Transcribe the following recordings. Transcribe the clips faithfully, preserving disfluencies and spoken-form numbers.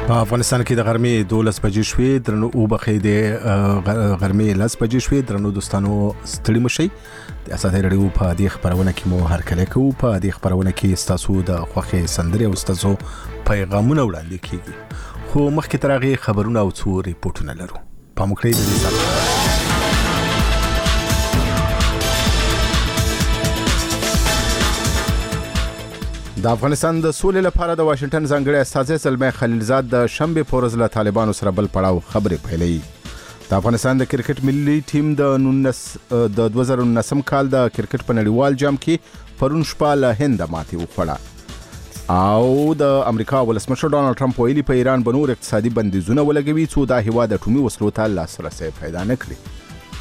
په افغانستان کې د غرمې دولس بجې شوې، درنو وبخې د غرمې لس بجې شوې. درنو دوستانو ستړي مشئ. د اساطیر رادیو په دې خبرونه کې مو هرکلی کوو. په دې خبرونه کې ستاسو د خوښې سندرې او ستاسو پیغامونه وړاندې کیږي، خو مخکې تر هغې خبرونه او څو ریپورټونه لرو. پام وکړئ د دې سره د افغانستان د سولې لپاره د واشنگټن ځانګړي استازی زلمی خلیلزاد د شنبې په ورځ له طالبانو سره بل پړاو خبرې پیلوي. د افغانستان د کرکټ ملي ټیم د دوه زره نولسم کال د کرکټ په نړیوال جام کې پرون شپه له هند ماتې وخوړه، او د امریکا ولسمشر ډانلډ ټرمپ ویلي په ایران به نور اقتصادي بندیزونه ولګوي څو دا هیواد اټومي وسلو ته لاسرسی پیدا نه کړي.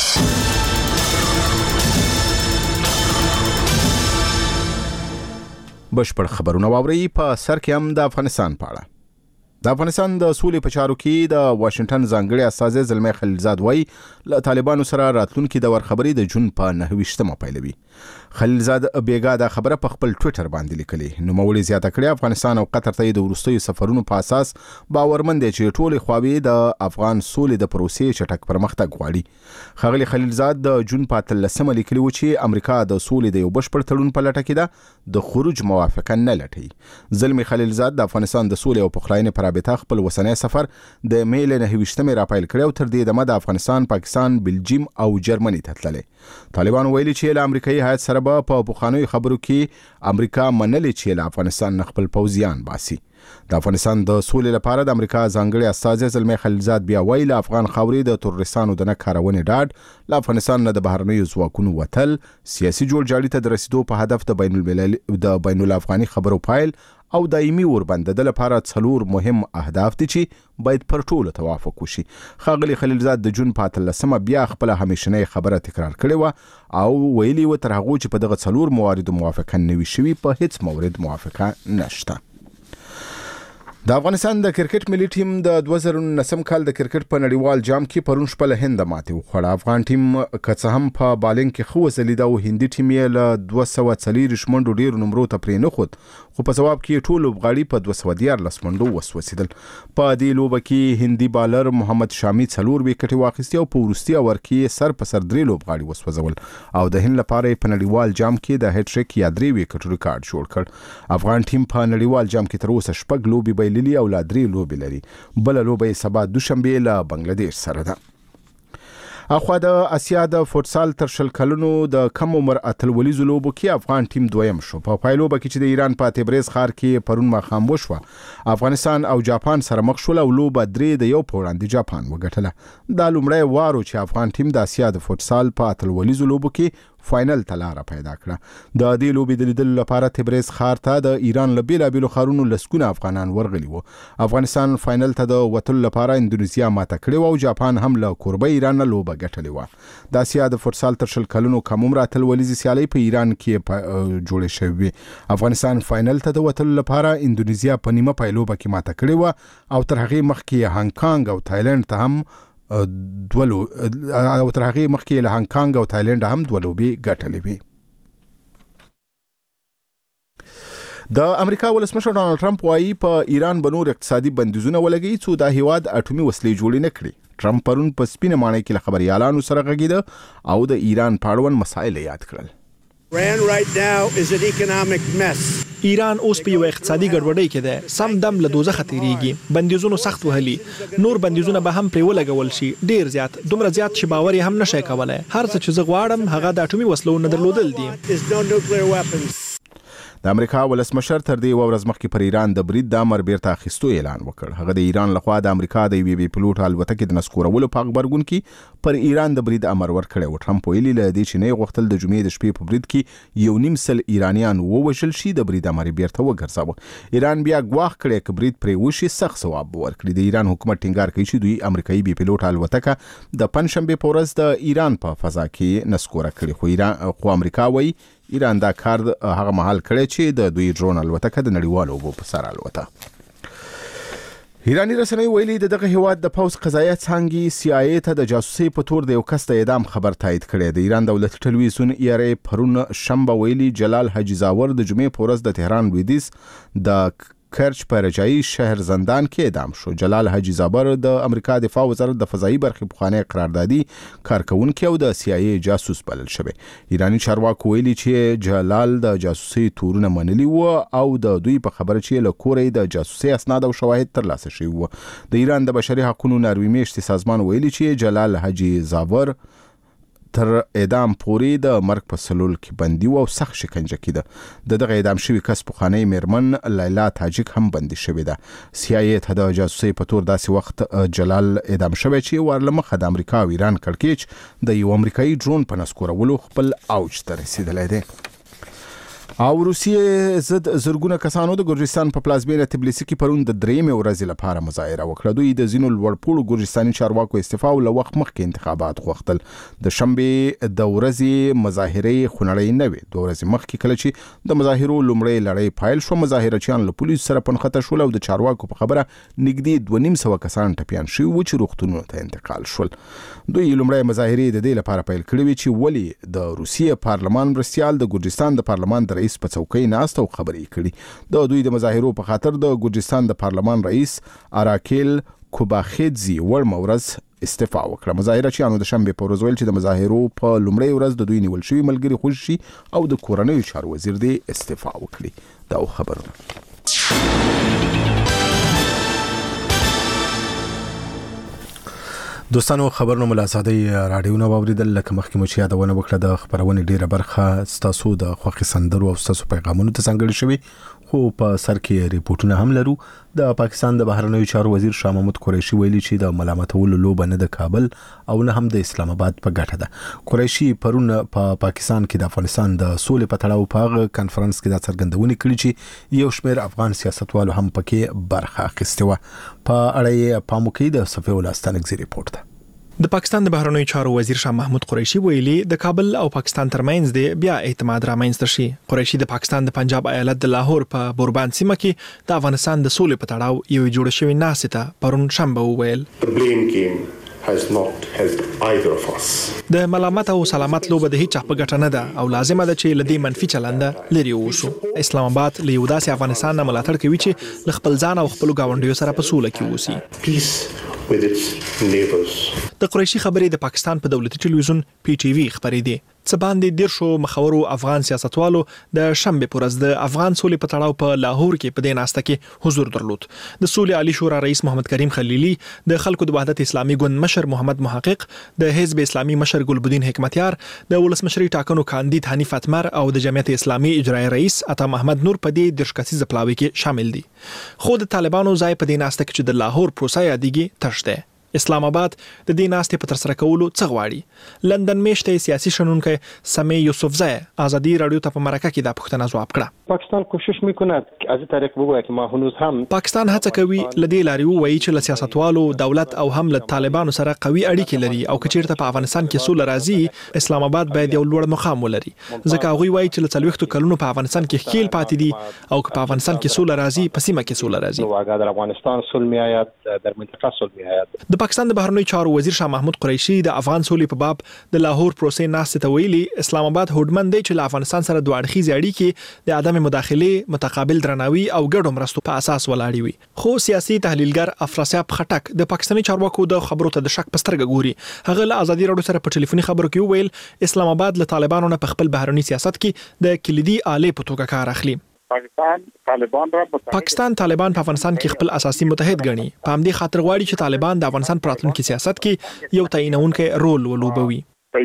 بشپړ خبرونه واورئ. په سر کې هم د افغانستان په اړه. د افغانستان د سولې په چارو کې د واشنگټن ځانګړي استازی زلمی خلیلزاد وایي له طالبانو سره راتلونکي دور خبرې د جون په نهه ویشتمه پیلوي. خلیلزاد بیګا دا خبره په خپل ټویټر باندې لیکلي. نوموړي زیاته کړې افغانستان او قطر ته د وروستیو سفرونو په اساس باورمند دي چې ټولې خواوې د افغان سولې د پروسې چټک پرمختګ غواړي. ښاغلي خلیلزاد د جون په اتلسمه لیکلي و چې امریکا د سولې د یو بشپړ تړون په لټه کې ده، د خروج موافقه نه لټوي. زلمی خلیلزاد د افغانستان د سولې او پخلاینې پر رابطه خپل وسنی سفر د می له نهه ویشتمې راپیل کړی او تر دې دمه د افغانستان، پاکستان، بلجیم او جرمني ته تللی. طالبان ویلي چې له امریکایي هیات سره به په پخوانیو خبرو کې امریکا منلي چې له افغانستان نه خپل پوځیان باسي. د افغانستان د سولې لپاره د امریکا ځانګړي استازی زلمی خلیلزاد بیا وایي له افغان خاورې د تروریستانو د نه کارونې ډاډ، له افغانستان نه د بهرنیو ځواکونو وتل، سیاسي جوړجاړي ته د رسیدو په هدف د بین المللي د بین الافغاني خبرو پایل او دایمي وربند د لپاره څلور مهم اهداف دي چې باید پر ټولو توافق وشي. ښاغلي خلیلزاد د جون په اتلسمه بیا خپل همیشنۍ خبره تکرار کړې وه او ویلي و تر هغو چې په دغه څلور مواردو موافقه نه وي شوي په هیڅ مورد موافقه نشته. د افغانستان د کرکټ ملي ټیم د دوه زره نولسم کال د کرکټ په نړیوال جام کې پرون شپه له هند ماتې وخوړه. افغان ټیم که څه هم په بالنګ کې ښه وځلېده او هندي ټیم یې له دوه سوه څلېرویشت منډو ډېرو نمرو ته پرې نه ښود، خو په ځواب کې ټول لوبغاړي په دوه سوه دیارلس منډو وسوځېدل. په دې لوبه کې هندي بالر محمد شامي څلور ویکټې واخیستې او په وروستي اوور کې سر په سر درې لوبغاړي وسوځول او د هند لپاره یې په نړیوال جام کې د هټریک یا درې ویکټو ریکارډ جوړ کړ. افغان ټیم په نړیوال جام کې تر اوسه شپږ لوبې بایللي او لا درې لوبې لري. بله لوبه یې سبا دوشنبې له بنګلادیش سره ده. اخوا د اسیا د فوتسال تر شل کلونو د کم عمر اتلولیزو لوبو کې افغان ټیم دویم شو. په پایلوبه کې چې د ایران په تبریز ښار کې پرون ماښام وشوه، افغانستان او جاپان سره مخ شول او لوبه درې د یو په وړاندې جاپان وګټله. دا لومړی وار و چې افغان ټیم د اسیا د فوتسال په اتلولیزو لوبو کې فاینل ته لاره پیدا کړه. د دې لوبې د لیدلو لپاره تبریز ښار ته د ایران له بېلابېلو ښارونو لسګونه افغانان ورغلي وو. افغانستان فاینل ته د وتلو لپاره اندونیزیا ماته کړې وه او جاپان هم له کوربه ایران نه لوبه ګټلې وه. د اسیا د فوتسال تر شل کلونو کم عمره اتلولیزې سیالۍ په ایران کې جوړې شوې وې. افغانستان فاینل ته د وتلو لپاره اندونیزیا په نیمه پایلوبه کې ماته کړې وه او تر هغې مخکې هانګ کانګ او تایلنډ ته هم دولو او تر هغې مخکې له هانګ کانګ او تایلنډ هم دوه لوبې ګټلې وې. د امریکا ولسمشر ډانلډ ټرمپ وایي په ایران به نور اقتصادي بندیزونه ولګوي څو دا هیواد اټومي وسلې جوړې نه کړي. ټرمپ پرون په سپینه ماڼۍ کې له خبریالانو سره غږېده او د ایران په اړوند مسایل یاد کړل. ایران اوس په یو اقتصادي ګډوډۍ کې ده، سم دم له دوزخه تیریږي، بندیزونو سخت وهلي، نور بندیزونه به هم پرې ولګول شي، ډیر زیات، دومره زیات چې باور یې هم نشي کولای. هر څه چې زه غواړم هغه د اټومي وسلو نه درلودل دي. د امریکا ولسمشر تر دې یوه ورځ مخکې پر ایران د برید د امر بیرته اخیستو اعلان وکړ. هغه د ایران لخوا د امریکا د یوې بې پلوټه الوتکې د نسکورولو په غبرګون کې پر ایران د برید امر ورکړی و. ټرمپ ویلي له دې چې نه یې غوښتل د جمعې د شپې په برید کې یو نیم سل ایرانیان ووژل شي، د برید امر بیرته وګرځاوه. ایران بیا ګواښ کړی که برید پرې وشي سخت ځواب به ورکړي. د ایران حکومت ټینګار کوي چې دوی امریکایي بې پلوټه الوتکه د پنجشنبې په ورځ د ایران په فضا کې نسکوره کړې، خو ایران خو امریکا وایي ایران دا کار هغه مهال کړی چې د دوی ډرون الوتکه د نړیوالو اوبو په سر الوته. ایرانی رسنۍ ویلي د دغه هیواد د پوځ قضایه څانګې سی آی ای ته د جاسوسۍ په تور د یو کس د اعدام خبر تایید کړی. د ایران دولتي ټلویزیون ای آر ای پرون شنبه ویلي جلال حاجي زاور د جمعې په ورځ د تهران لویدیځ د کرچ په رجایي شهر زندان کې اعدام شو. جلال حاجی زابر د امریکا دفاع وزارت د فضایي برخې پخوانی قراردادي کارکونکي او د سی آی ای جاسوس بلل شوی. ایرانی چارواکو ویلي چې جلال د جاسوسي تورونه منلي و او د دوی په خبره چې له کورې د جاسوسي اسناد او شواهد ترلاسه شوي و. د ایران د بشري حقوقو ناروی میشتي سازمان ویلي چې جلال حاجی زابر تر اعدام پورې د مرګ په سلول کې بندي او سخت شکنجه کېده. د دغه اعدام شوی کس پخوانی میرمن لیلا تاجک هم بندي شوې ده. سی آی ای ته د جاسوسي په تور داسې وخت جلال اعدام شوی چې ورلمخه د امریکا او ایران کړکېچ د یو امریکایي ډرون په نسکورولو خپل اوج ته رسیدلی دی. او روسیې ضد زرګونه کسانو د ګرجستان په پلازمینه تبلیسي کې پرون د درېیمې ورځې لپاره مظاهره وکړه. دوی د ځینو لوړپوړو ګرجستاني چارواکو استعفا او له وخت مخکې انتخابات غوښتل. د شنبې د ورځې مظاهرې خونړۍ نه وې. دوه ورځې مخکې کله چې د مظاهرو لومړۍ لړۍ پیل شو، مظاهرچیان له پولیسو سره پنخته شول او د چارواکو په خبره نږدې دوه نیم سوه کسان ټپیان شوي وو چې روغتونونو ته انتقال شول. دوی لومړی مظاهرې د دې لپاره پیل کړې وې چې ولې د روسیې پارلمان مرستیال د ګرجستان د پارلمان د رئیس په څوکۍ ناست او خبرې کړي. د دوی د مظاهرو په خاطر د ګرجستان د پارلمان رئیس اراکیل کوباخیدزي ورمه ورځ استعفا وکړه. مظاهرچیانو د شنبې په ورځ ویل چې د مظاهرو په لومړۍ ورځ د دوی نیول شوي ملګري خوشي شي او د کورنیو چارو وزیر دې استعفا وکړي. دا خبرونه دوستانو خبرونه ملازادي رادیو نو اوریدل. لکه مخکې مو چې یادونه وکړه د خبرونې ډیره برخه ستاسو د خوښي سندرو او ستاسو پیغامونو ته څنګه شوي، خو په سر کې ریپورتونه هم لرو. د پاکستان د بهرنیو چارو وزیر شاه محمود قریشي ویلي چې د ملامتولو لوبه نه د کابل او نه هم د اسلام آباد په ګټه ده. قریشي پرون په پا پاکستان کې د افغانستان د سولې په تړاو په کانفرنس کې د څرګندونې کړې چې یو شمېر افغان سیاستوالو هم پکې برخه اخیستې وه. په اړه یې پام وکړئ. د صفي ولستانګزي ریپورت ده. د پاکستان د بهرنیو چارو وزیر شاه محمود قریشي ویلي د کابل او پاکستان ترمنځ د بیا اعتماد رامنځته شي. قریشي د پاکستان د پنجاب ایالت د لاهور په بوربان سیمه کې د افغانستان د سولې په تړاو یو جوړ شوی ناسته پرون شنبه وویل has not helped either of us. د ملامت او سلامت لوبه د هیڅ په ګټه نه ده او لازمه ده چې لدی منفي چلند لري وشو. اسلام آباد له یو داسې افغانستان نه ملاتړ کوي چې ل خپل ځان او خپل گاونډیو سره په سوله کې اوسي. Peace with its neighbors. د قریشي خبرې د پاکستان په دولتي ټلویزیون پی ټی وی خبرې دي. څه باندې ډیر شو مخورو افغان سیاستوالو د شنبه پورز د افغان سولې په تړاو په لاهور کې په دې ناسته کې حضور درلود. د سولې عالی شورا رئیس محمد کریم خلیلی، د خلکو د وحدت اسلامي ګوند مشر محمد محقق، د حزب اسلامي مشر ګلبدین حکمتیار، د ولسمشری ټاکنو کاندید حنیف اتمر او د جمعیت اسلامي اجرایی رئیس عطا محمد نور په دې درشکسي پلاوي کې شامل دي. خو د طالبانو ځای په دې ناسته کې چې د لاهور پروسه یادېږي تش ده. اسلام آباد د دې ناستې په تر سره کولو څه غواړي؟ لندن میشته سیاسي شنونکي سمی یوسفزای آزادی رادیو ته په مرکه کې د پښتنه جواب کړه. پاکستان کوشش میکنه از طریق بگوید که ما هنوز هم پاکستان هڅه کوي لدی لاري وایي چې له سیاستوالو دولت او هم له طالبانو سره قوي اړیکې لري او کچیرته په افغانستان کې سول راځي اسلام آباد باید یو لوړ مقام ولري. ځکه هغه وایي چې له څلويختو کلونو په افغانستان کې خېل پاتې دي او که په افغانستان کې سول راځي په سیمه کې سول راځي. واګه در افغانستان سول میآید در منطقه سول میآید. د پاکستان د بهرنیو چارو وزیر شاه محمود قریشي د افغان سولې په باب د لاهور پروسې ناسته ته ویلي اسلام آباد هوډمن دی چې له افغانستان سره دوه اړخیزې اړیکې د عدم مداخله متقابل درناوي او ګډو مرستو په اساس ولاړې وي. خو سیاسي تحلیلګر افراسیاب خټک د پاکستاني چارواکو د خبرو ته د شک پسترګه ګوري. هغه له آزادي رادیو سره په ټلیفوني خبرو کې ویل اسلام آباد له طالبانو نه په خپل بهرني سیاست کې د کلیدي آلې په توګه کار اخلي. پاکستان طالبان را پاکستان طالبان په افغانستان کې خپل اساسي متحد ګڼي. په همدې خاطر غواړي چې طالبان د افغانستان په راتلونکي سیاست کې یو تعینونکی رول ولوبوي.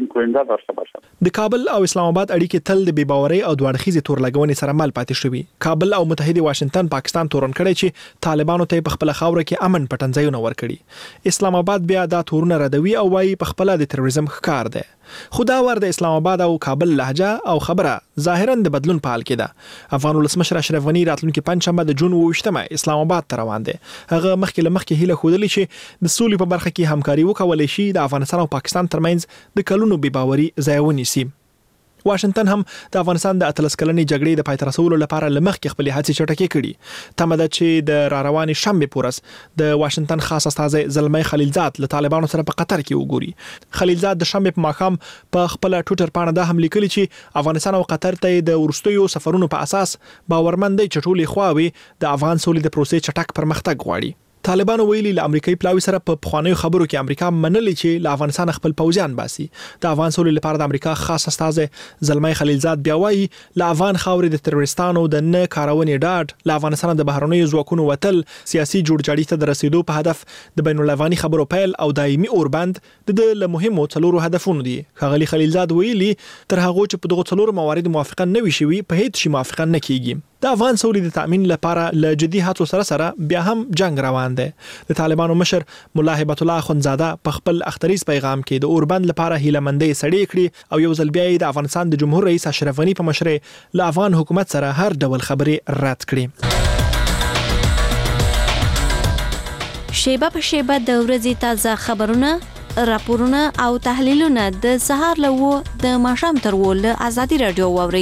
د کابل او اسلام آباد اړیکې تل د بې باورۍ او دوه اړخیزې تور لګونې سره مل پاتې شوي. کابل او متحده واشنگټن پاکستان تورن کړي چې طالبانو ته په خپل خاور کې امن پټنځایونه ورکړي. اسلام آباد بیا دا تورونه ردوي او وايي په خپل د تروریزم ښکار دی. خدا ور د اسلام آباد او کابل لهجه او خبره ظاهرا د بدلون په حال کې ده. افغان ولسمشر اشرف غنی راتلونکي پنځشنبه د جون اووه اسلام آباد ته روان دی. هغه مخکې له مخکې هیله خوده چې د سولې په برخه کې همکاري وکولای شي د افغانستان او پاکستان ترمنځ د کلونو بې باوري ځای ونیسي. واشنگټن هم د افغانستان د اتلس کلنې جګړې د پای ته رسولو لپاره لمخکې خپل هڅې چټکې کړي. تمه ده چې د را روانې شنبې پورس د واشنگټن خاص استازی زلمی خلیلزاد له طالبانو سره په قطر کې وګوري. خلیلزاد د شنبې په ماښام په خپل ټوئیټر باندې دا هم لیکلي چې افغانستان او قطر ته د ورستیو سفرونو په اساس باورمند دي چې ټولې خواوې د افغان سولې د پروسې چټک پرمختګ غواړي. طالبانو ویلي له امریکایي پلاوي سره په پخوانیو خبرو کې امریکا منلي چې له افغانستان خپل پوځیان باسي. د افغان سولې لپاره د امریکا خاص استازی زلمی خلیلزاد بیا وایي له افغان خاورې د تروریستانو د نه کارونې ډاډ، له افغانستان د بهرنیو ځواکونو وتل، سیاسي جوړجاړي ته د رسیدو په هدف د بین الافغاني خبرو پیل او دایمي اوربند د له مهمو څلورو هدفونو دي. ښاغلي خلیلزاد ویلي تر هغه چې په دغه څلورو موارد موافقه نه وي شوي په هیڅ شي موافقه نه کیږي. د افغان سولې د تامین لپاره له جدي هڅو سره سره بیا هم جنگ روان دی. د طالبانو مشر مولا هیبت الله اخندزاده په خپل اختریز پیغام کې د اوربند لپاره هیلمندۍ سړې کړي او یو ځل بیا د افغانستان د جمهور رئیس اشرف غنی په مشرۍ له افغان حکومت سره هر ډول خبرې رد کړي. شیبه په شیبه د ورځې تازه خبرونه، راپورونه او تحلیلونه د سهار له و د ماښام تر و له ازادي رادیو واوري.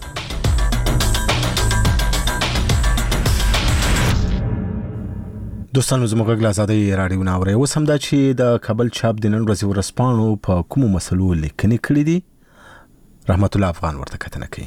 دوستانو زموږ غږ آزادي رادیو ناوړي. اوس هم دا چې د کابل چاپ د نن ورځې ورځپاڼو په کومو مسلو لیکنې کړې دي، رحمت الله افغان ورته کتنه کوي.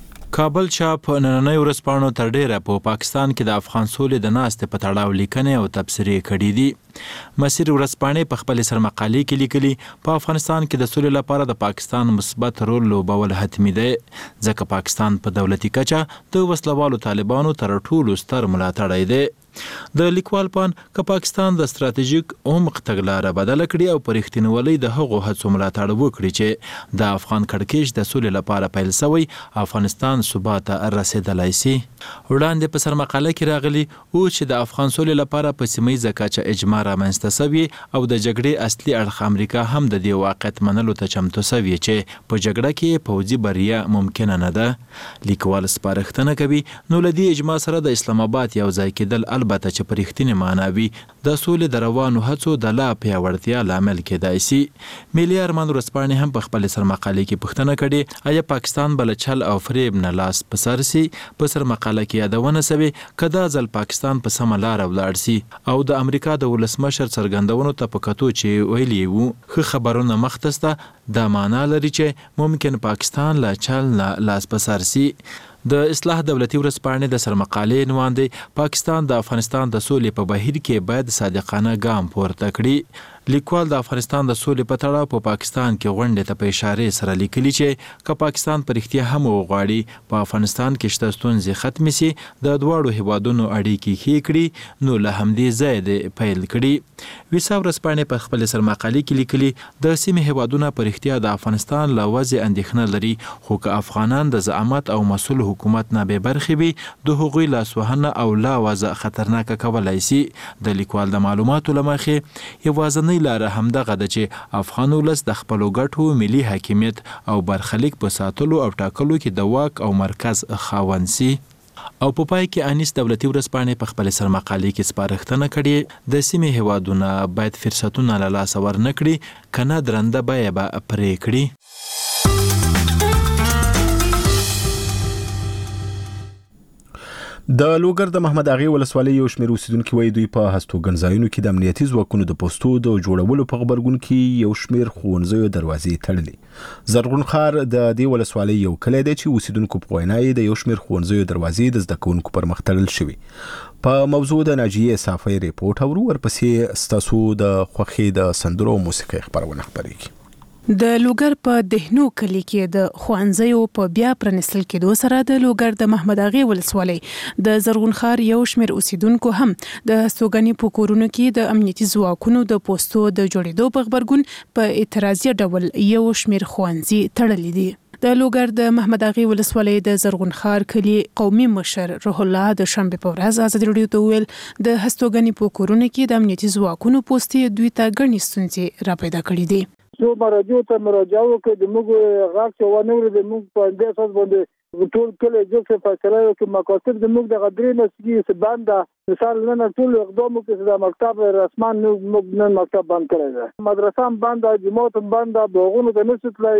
کابل چاپ نننۍ ورځپاڼو تر ډیره په پاکستان کې د افغان سولې د ناستې په تړاو لیکنې او تبصرې کړې دي. مسیر ورځپاڼې په خپل سرمقالې کې لیکلي په افغانستان کې د سولې لپاره د پاکستان مثبت رول لوبول حتمي دی، ځکه پاکستان په دولتي کچه د وسلوالو طالبانو تر ټولو ستر ملاتړی دی. د لیکوال پان که پاکستان د ستراتیژیک عمق تګلاره بدله کړي او پر اختینولۍ د هغو هڅو ملاتړ وکړي چې د افغان کړکېچ د سولې لپاره پیل شوی، افغانستان ثبات ته رسیدلی سي. وړاندې په سرمقاله کې راغلي او چې د افغان سولې لپاره په سیمه کچه اجماع رامنځته شوی او د جګړې اصلي اړخ امریکا هم د دې واقعیت منلو ته چمتو شوی چې په جګړه کې پوځي بریا ممکنه نه ده. لیکوال سپارښتنه کوي نو له دې اجماع سره د اسلام آباد یو ځای کېدل البته چې په رښتینې معنا وي د سولې د روانو هڅو د لا پیاوړتیا لامل کېدای شي. ملي ارمان ورځپاڼې هم په خپل سرمقالې کې پوښتنه کړې آیا پاکستان بل چل او فریب نه لاس په سر سي. په سرمقاله کې یادونه شوې که دا ځل پاکستان په سمه لاره ولاړ سي او د امریکا د ولسمشر څرګندونو ته په کتو چې ویلي وو ښه خبرونه مخته سته، دا معنا لري چې ممکن پاکستان لا چل نه لاس په سر سي. د اصلاح دولتي ورځپاڼې د سرمقالې عنوان دی پاکستان د افغانستان د سولې په بهیر کې باید صادقانه ګام پورته کړي. لیکوال د افغانستان د سولې په تړاو په پاکستان کې غونډې ته په اشارې سره لیکلي چې که پاکستان په رښتیا هم وغواړي په افغانستان کې شته ستونزې ختمې سي، د دواړو هیوادونو اړیکې ښې کړي، نو له همدې ځایه دې پیل کړي. ویسا ورځپاڼې په خپل سرمقالې کې لیکلي د سیمې هیوادونه په رښتیا د افغانستان له وضع اندېښنه لري، خو که افغانان د زعامت او مسؤل حکومت نه بې برخې وي د هغوی لاسوهنه او لا وضع خطرناکه کولی سي. د لیکوال د معلوماتو له مخې یوازینۍ لاره همدغه ده چې افغان ولس د خپلو ګټو ملي حاکمیت او برخلیک په ساتلو او ټاکلو کې د واک او مرکز خاوند سي. او په پای کې انیس دولتي ورځپاڼې په خپل سرمقالې کې سپارښتنه کړې د سیمې هیوادونه باید فرصتونه له لاسه ورنه کړي، کنه درنده بیه به پرې کړي. د لوګر د محمد اغې ولسوالۍ یو شمېر اوسیدونکي وایي دوی په هستوګن ځایونو کې د امنیتي ځواکونو د پوستو د جوړولو په غبرګون کې یو شمېر ښوونځیو دروازې تړلې. زرغون خار د دې ولسوالۍ یو کلی دی چې اوسیدونکو په وینا یې د یو شمېر ښوونځیو دروازې د زده کوونکو پر مخ تړل شوي. په موضوع د ناجیې صافۍ ریپورټ اورو، ورپسې ستاسو د خوښۍ د سندرو او موسیقۍ خپرونه خپرېږي. د لوګر په دهنو کلی کې د ښوونځیو په بیا پرانیستل کېدو سره د لوګر د محمد اغې ولسوالۍ د زرغون خار یو شمېر اوسیدونکو هم د هستوګنې په کورونو کې د امنیتي ځواکونو د پوستو د جوړېدو په غبرګون په اعتراضي ډول یو شمېر ښوونځي تړلي دي. د لوګر د محمد اغې ولسوالۍ د زرغون خار کلی قومي مشر روح الله د شنبې په ورځ ازادي راډیو ته وویل د هستوګنې په کورونو کې د امنیتي ځواکونو پوستې دوی ته ګڼې ستونزې راپیدا کړي دي. سو مراجعو ته مراجعه وکړي د موږ غاښ چې ونه ورې د موږ په دې اساس باندې ټول کله چې فیصله وکړي مقاصد د موږ د غدرې نسګي سبانده مثال نه ټول اقدام وکړي د مکتب رسمان موږ نن مکتب بند کړی دی، مدرسه هم بند، جماعت هم بند، باغونو ته نشو تللی،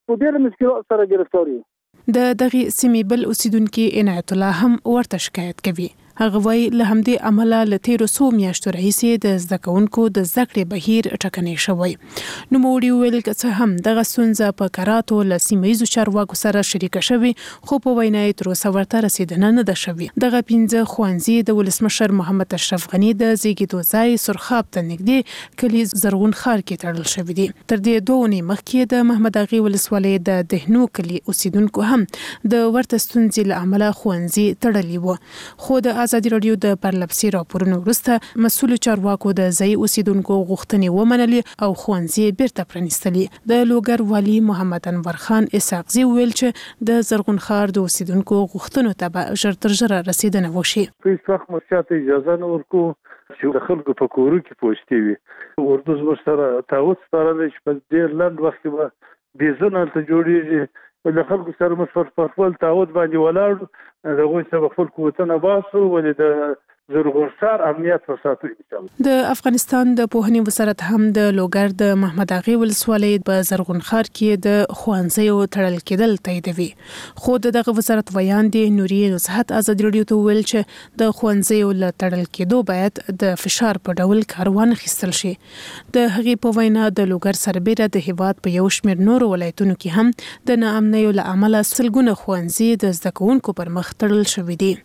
په ډېر مشکلات سره ګرفتار یو. د دغه سیمې بل اوسیدونکو عنایت الله هم ورته شکایت کوي. هغه وایي له همدې عمله له تیرو څو میاشتو راهیسې د زده کوونکو د زده کړې بهیر ټکنی شوی. نوموړي وویل که څه هم دغه ستونزه په کراتو له سیمه ییزو چارواکو سره شریکه شوې، خو په وینا یې تر اوسه ورته رسیدنه نه ده شوې. دغه پنځه ښوونځي د ولسمشر محمد اشرف غني د زیږیدو ځای سرخاب ته نږدې کلي زرغون خار کې تړل شوي دي. تر دې دوه اونۍ مخکې د محمد اغې ولسوالۍ د دهنو کلي اوسیدونکو هم د ورته ستونزې له امله ښوونځي تړلي وو. خو د ازادي راډیو د پرلپسې راپورونو وروسته مسؤل چارواکو د ځای اوسیدونکو غوښتنې ومنلې او ښوونځي بیرته پرانیستلي. د لوګر والي محمد انور خان اسحاقزي ویل چې د زرغون خار د اوسیدونکو غوښتنو ته به ژر تر ژره رسیدنه وشي. په هیڅ وخت موږ چاته اجازه نه ورکو چې د خلکو په کورو کې پوښتې وي. اردو زموږ سره تعهد سپارلی چې په ډېر لنډ وخت کې به بېزونه هلته جوړېږي. له خلکو سره موږ په خپل تعهد باندې ولاړو، د هغوی سره خپل قوتونه باسو، ولې د زرغون خار امنیت وساتو. د افغانستان د پوهنې وزارت هم د لوګر د محمد اغې ولسوالۍ په زرغون خار کې د ښوونځیو تړل کېدل تاییدوي. خو دغه وزارت ویان دی نوري نصحت ازادي راډیو ته ویل چې د ښوونځیو له تړل کېدو باید د فشار په ډول کار وانخیستل شي. د هغې په وینا د لوګر سربېره د هیواد په یو شمېر نورو ولایتونو کې هم د ناامنیو له امله سلګونه ښوونځي د زده کوونکو پر مخ تړل شوي دي.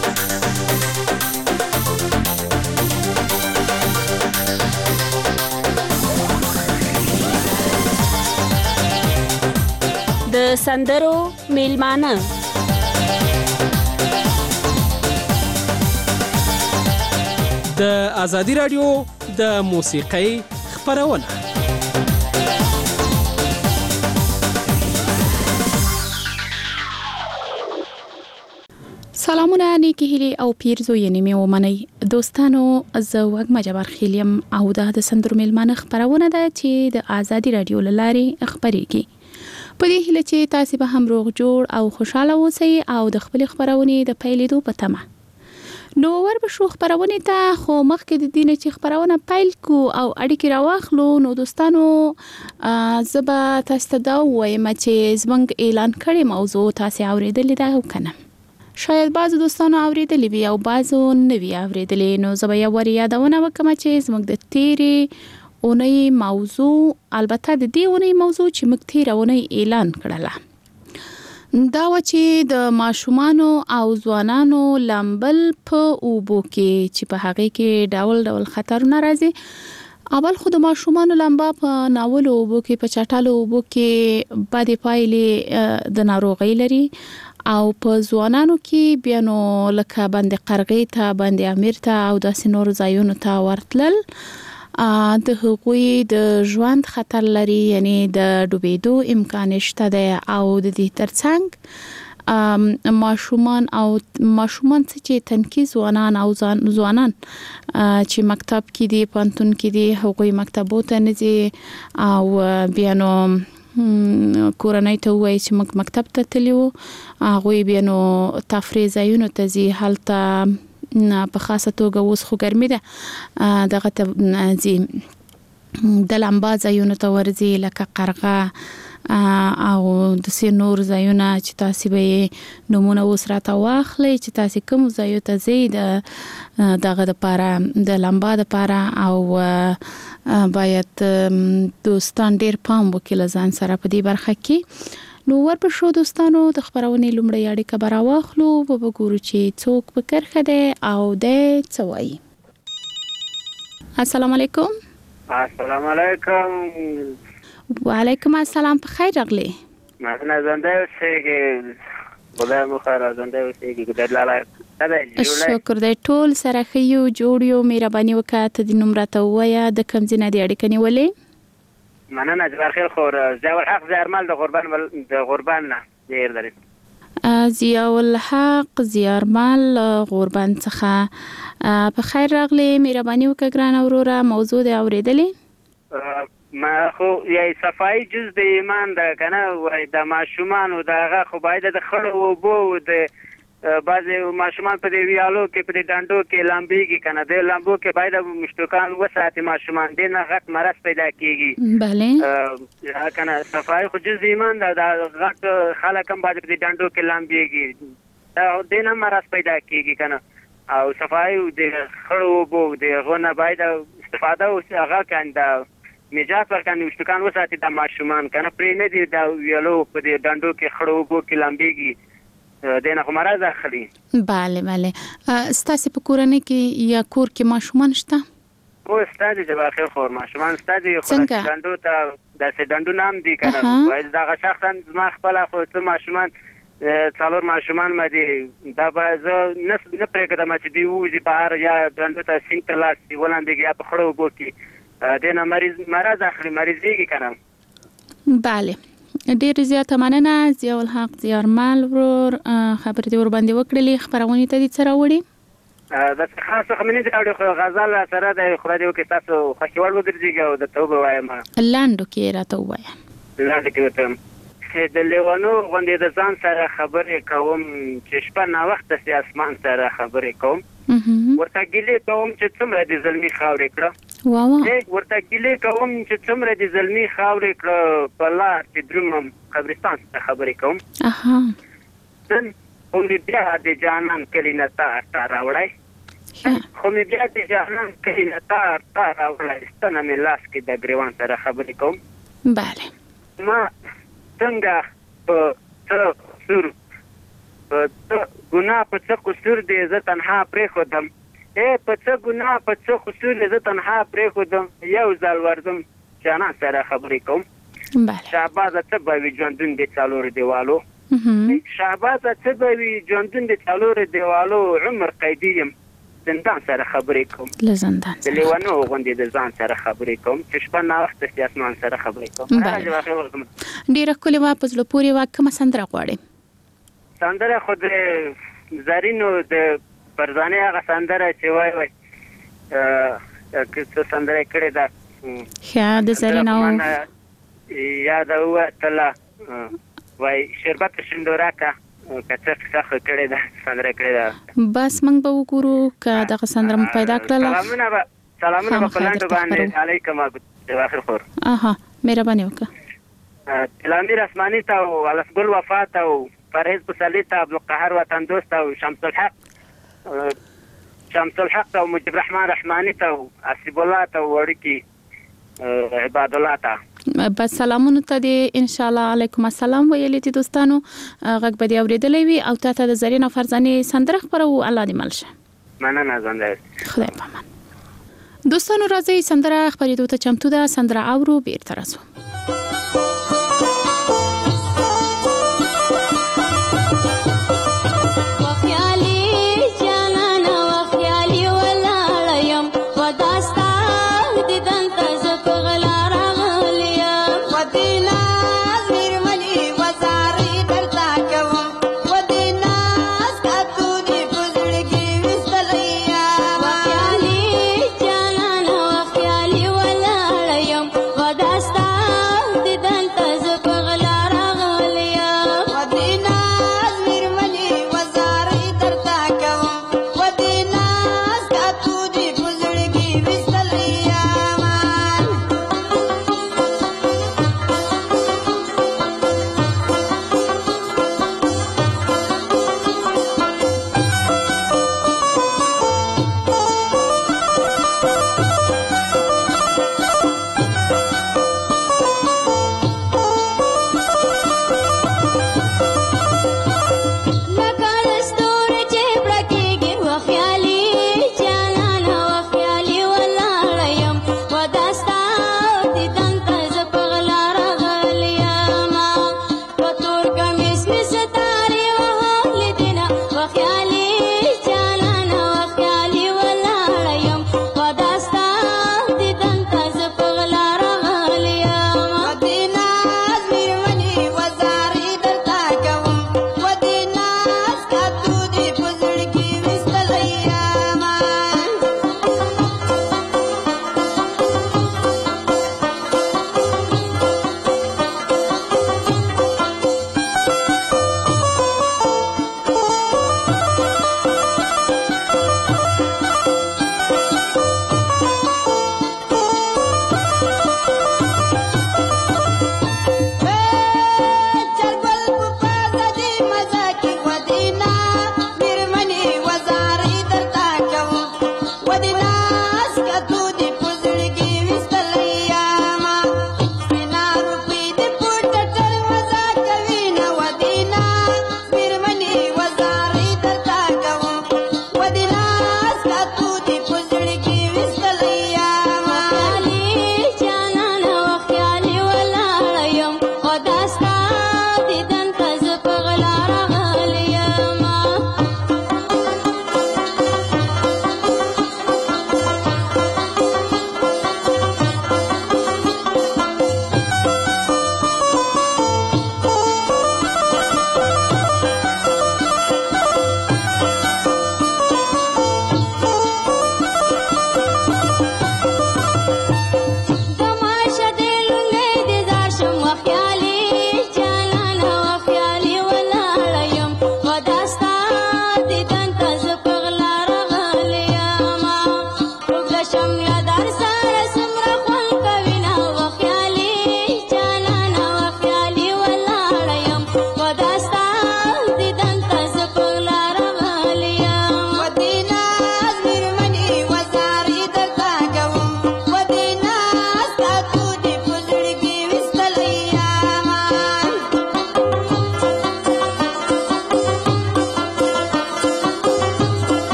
د سندرو میلمانه د ازادي راډیو د موسیقۍ خپرونه. سلامونه، نیکی هیلې او پیرزوینې مې ومنئ دوستانو. زه وږمه جبار خیل یم او دا د سندرو میلمانه خپرونه ده چې د ازادي راډیو له لارې خپرېږي. په دې هیله چې تاسو به هم روغ جوړ او خوشاله اوسئ او د خپل خپرونې د پیلېدو په تمه. نو ور به شو خپرونې ته، خو مخکې د دې نه چې خپرونه پیل کو او اړیکې راواخلو، نو دوستانو زه به تاسو ته دا ووایم چې زموږ اعلان کړی موضوع تاسو اورېدلې ده او که نه. شاید بعضو دوستانو اورېدلې وي او بعضو نه وي اورېدلې. نو زه به یو وار یادونه وکړم چې زموږ د تیرې اونۍ موضوع، البته د دې اونۍ موضوع چې موږ تیره اونۍ اعلان کړله، دا و چې د ماشومانو او ځوانانو لامبل په اوبو کې چې په هغې کې ډول ډول خطرونه راځي. اول خو د ماشومانو لامبا په ناولو اوبو کې، په چټلو اوبو کې بدې پایلې د ناروغۍ لري، او په ځوانانو کې بیا نو لکه بند قرغې ته، بند امیر ته او داسې نورو ځایونو ته ورتلل د هغوی د ژوند خطر لري، یعنی د ډوبېدو امکان شته دی. او د دې ترڅنګ ماشومان او ماشومان چې تنکي ځوانان او ځوانان چې مکتب کې دي، پوهنتون کې دي، هغوی مکتبو ته نه ځي او بیا نو کورنۍ ته وایي چې موږ مکتب ته تللي وو، هغوی بیا نو تفریح ځایونو ته ځي، هلته په خاصه توګه اوس خو ګرمي ده دغه ته ځي، د لامبا ځایونو ته ورځي لکه قرغه او داسې نور ځایونه چې تاسې به یې نومونه اوس راته واخلئ چې تاسې کوم ځایو ته ځئ د دغه دپاره، د لامبا دپاره. او باید دوستان ډېر پام وکړي له ځان سره په دې برخه کې. نو ور په شو دوستانو د خپرونې لومړی اړیکه به راواخلو، به وګورو چې څوک په کرښه دی او دی څه وایي. السلام علیکم. السلام علیکم. وعلیکم السلام. په خیر راغلی. مننه. زنده اوسئ، خدای مو خیر. زنده اوسئ. ګډ شکر دی. ټول سره ښه یو، جوړ یو. مهرباني وکړه ته د نوم راته ووایه، د کوم ځای نه دې اړیکه نیولې؟ مننه جبار خیل. خو ضیاء الحق زیارمل د غربان د غربان نه ډیر لري. ضیاء الحق زیارمل غربان څخه په خیر راغلی. مهرباني وکړه ګرانه وروره، موضوع دې اورېدلې؟ ما خو یې صفایي جز د ایمان ده که نه، وایي د ماشومانو د هغه خو باید د خړو اوبو د بعضې ماشومان په دې ویالو کې په دې ډنډو کې لامبېږي که نه د لامبو کې باید مشتکان وساتي ماشومان دې نه غټ مرض پیدا کېږي بله که نه صفایي خو جز ایمان ده دا غټ خلک هم باید په دې ډنډو کې لامبېږي دې نه مرض پیدا کېږي که نه او صفایي د خړو اوبو د هغو نه باید استفاده هغه کړي د نجات ورکړي مشتکان وساتي د ماشومان که نه پرې نه دي د ویالو په دې ډنډو کې خړو اوبو کې لامبېږي دینه خو مرض اخلي. بله بله ستاسې په کورنۍ کې یا کور کې ماشومان شته؟ او ستا دي جبا خیر خور ماشومان ستا دي خو ډنډو ته داسې ډنډو نام دي که نه باید دغه شخصا زما خپله خو څه ماشومان څلور ماشومان مې دي دا به زه نه پرېږدم چې دوی ووځي بهر یا ډنډو ته سیند ته لاړ شي ولامبېږي یا په خړو اوبو کې دینه مریض مرض اخلي مریضېږي که نه. بله ډېر زیاته مننه ضیاء الحق زیارمل ورور خبرې دې ورباندې وکړلې خپرونې ته دې څه راوړي؟ داسې خاص څه مې نه دي راوړي خو غزل سره د خدای دې وکړي ستاسو خوښې وړ وګرځېږي او درته وبوایم لنډو کې راته ووایه. لنډو کې ورته چې د لیوانو غوندې د ځان سره خبرې کوم چې شپه ناوخته سي اسمان سره خبرې کوم ورته ګیلې کوم چې څومره دې زلمي خاورې کړه ورته ګیلې کوم چې څومره دې زلمي خاورې کړه په لار چې درومم قبرستان سره خبرې کوم نن خو مې بیا د جانان کلي نه تار تار راوړی خو مې بیا د جانان کلي نه تار تار راوړی ستنه مې لاس کې د ګریوان سره خبرې کوم. بله ما څنګه په څه قصور په څه ګناه په څه قصور دی زه تنها پرېښودم ای په څه ګناه په څه قصور دی زه تنها پرېښودم یو ځل ورځم جانان سره خبرې کوم. شهبازه څه به وي ژوندون د څلورو دیوالو شهبازه څه به وي ژوندون د څلورو دیوالو عمر قیدي یم زندان سره خبرې کوم له زندان د لیوانو غوندې د ځان سره خبرې کوم چې شپه ناوخته سي اسمان سره خبرې کوم. ډېره ښکلې وه په زړه پورې وه کومه سندره غواړې؟ سندره خو د زرینو د فرزانې هغه سندره چې وای وای څه سندره یې کړې ده ښه د زرینو یاده ووتله وای شربت شندوراکه که څه قصه خو کړې ده سندره کړې ده بس موږ به وګورو که دغه سندره مو پیدا کړله سلامونه به سلامونه به په لنډو باندې علیکم جواخر خور اها مهرباني وکړه الامیر اسماني ته او الفګل وفا ته او پرهیز پسلی ته عبدالقهر وطن دوست او شمس الحق شمس الحق او مجيب رحمان رحماني ته او اسیب الله ته وړکی عباد الله ته بس سلامونه ته دی ان شاء الله علیکم السلام ویلې دي دوستانو غږ به دی اوریدلې وي او تاسو د زرینه فرزانې سندره خبرو الله دې ملشه مننه زنده خدای پامان. دوستانو راځي سندره خبرې ته چمتو ده سندره اورو بیرته راځو. Stop.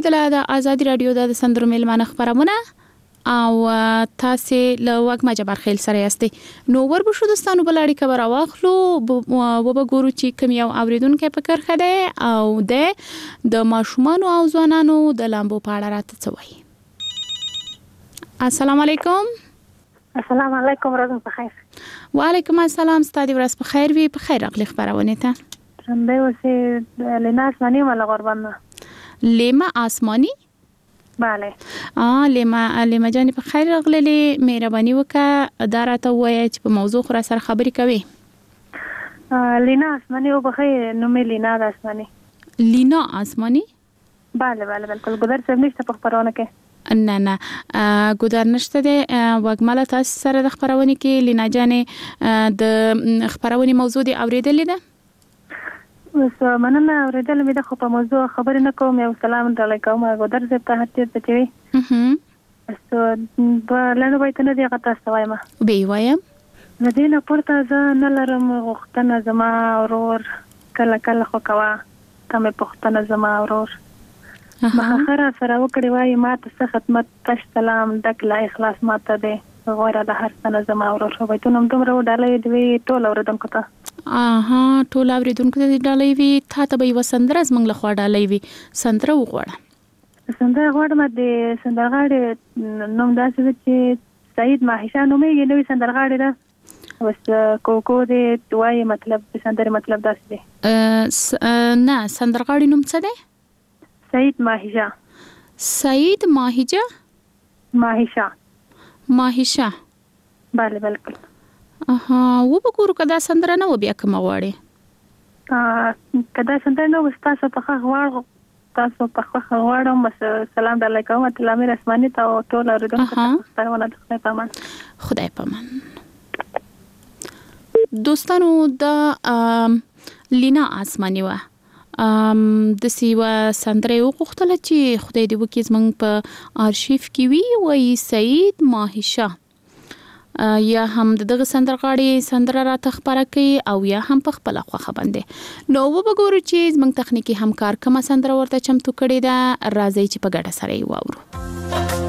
اوریدله د آزادي رادیو د سندرو میلمانه خبرونه او تاسو له وګما جبر خیل سره یاستئ نو ور بشو دوستانو بلاړی خبر واخلو و به ګورو چې کوم یو اوریدونکو فکر خده او د د ماشومان او ځوانانو د لامبو پاړه راته څوي. السلام علیکم. السلام علیکم ورځ په خیر. وعلیکم السلام ستاسو ورځ په خیر وي په خیر اغلی خبرونه ته. څنګه اوسې لینا آسمانی ولا قربان لیما آسمانی؟ bale اه لیما لیما جان په خیر اغلی مهرباني وکړه دا راته وایي چې په موضوع خورا سره خبرې کوي. لینا آسمانی او په خیر نو مې لینا آسمانی. لینا آسمانی؟ bale bale بالکل ګذر څه نشته په خبرونه کې. نه نه ګودار نشته د وګماله تاسو سره د خبرونه کې لینا جانې د خبرونه موضوع دی اوریدلې ده. وس مننه اوریدل مې د خو په موضوع خبرې نه کوم یو سلام علیکم ګودر زه ته هټې ته چوي. اها سو بلنه وایته نه دی غته وایم. به وایم. مدینه پورته ځه نه لرم غوښتنه زما اورور کله کله خو کوا کومه پښتنه زما اورور. مخخره سره وکړی وای ماته څه خدمت تش سلام دکلا اخلاص ماته دی غوړه د هر څه زما اورور شو وای ته نوم دومره ډالې دی ټول اوردونکو ته. اها ټول اوریدونکو ته ډالۍ وی تا ته به وسندره زمنګ له خوا ډالۍ وی سندره وغوړه. سندره غوړم د سندرغاړي نوم داسې چې سعید ماهیشا نومې نوې سندرغاړي ده وس کوکو دې توای مطلب د سندره مطلب داسې دی. نه سندرغاړي نوم څه دی؟ سعید ماهیشا. سعید ماهیجا ماهیشا ماهیشا bale بالکل. اها و به ګورو کدا سندره نه و بیا کوم غواړي. ا کدا سندره نو تاسو په خغ واړو تاسو په خغ واړو مس سلام علیکم ته لامیر اسماني ته ټول اوریدونکو ته پرونه د خدای پامان. خدای پامان. دوستانو د لینا آسمانی و ام د سیوا سندره وغوښتل چې خدای دې وکړي زمنګ په آرشیف کې وي وای سعید ماهیشا یا هم دغه سندرغاړي سندره را تخبره کوي او یا هم په خپل خوخه باندې نو وګورو چې زمنګ تخنیکی همکار کومه سندره ورته چمتو کړي دا راځي چې په ګډه سره یې واورو.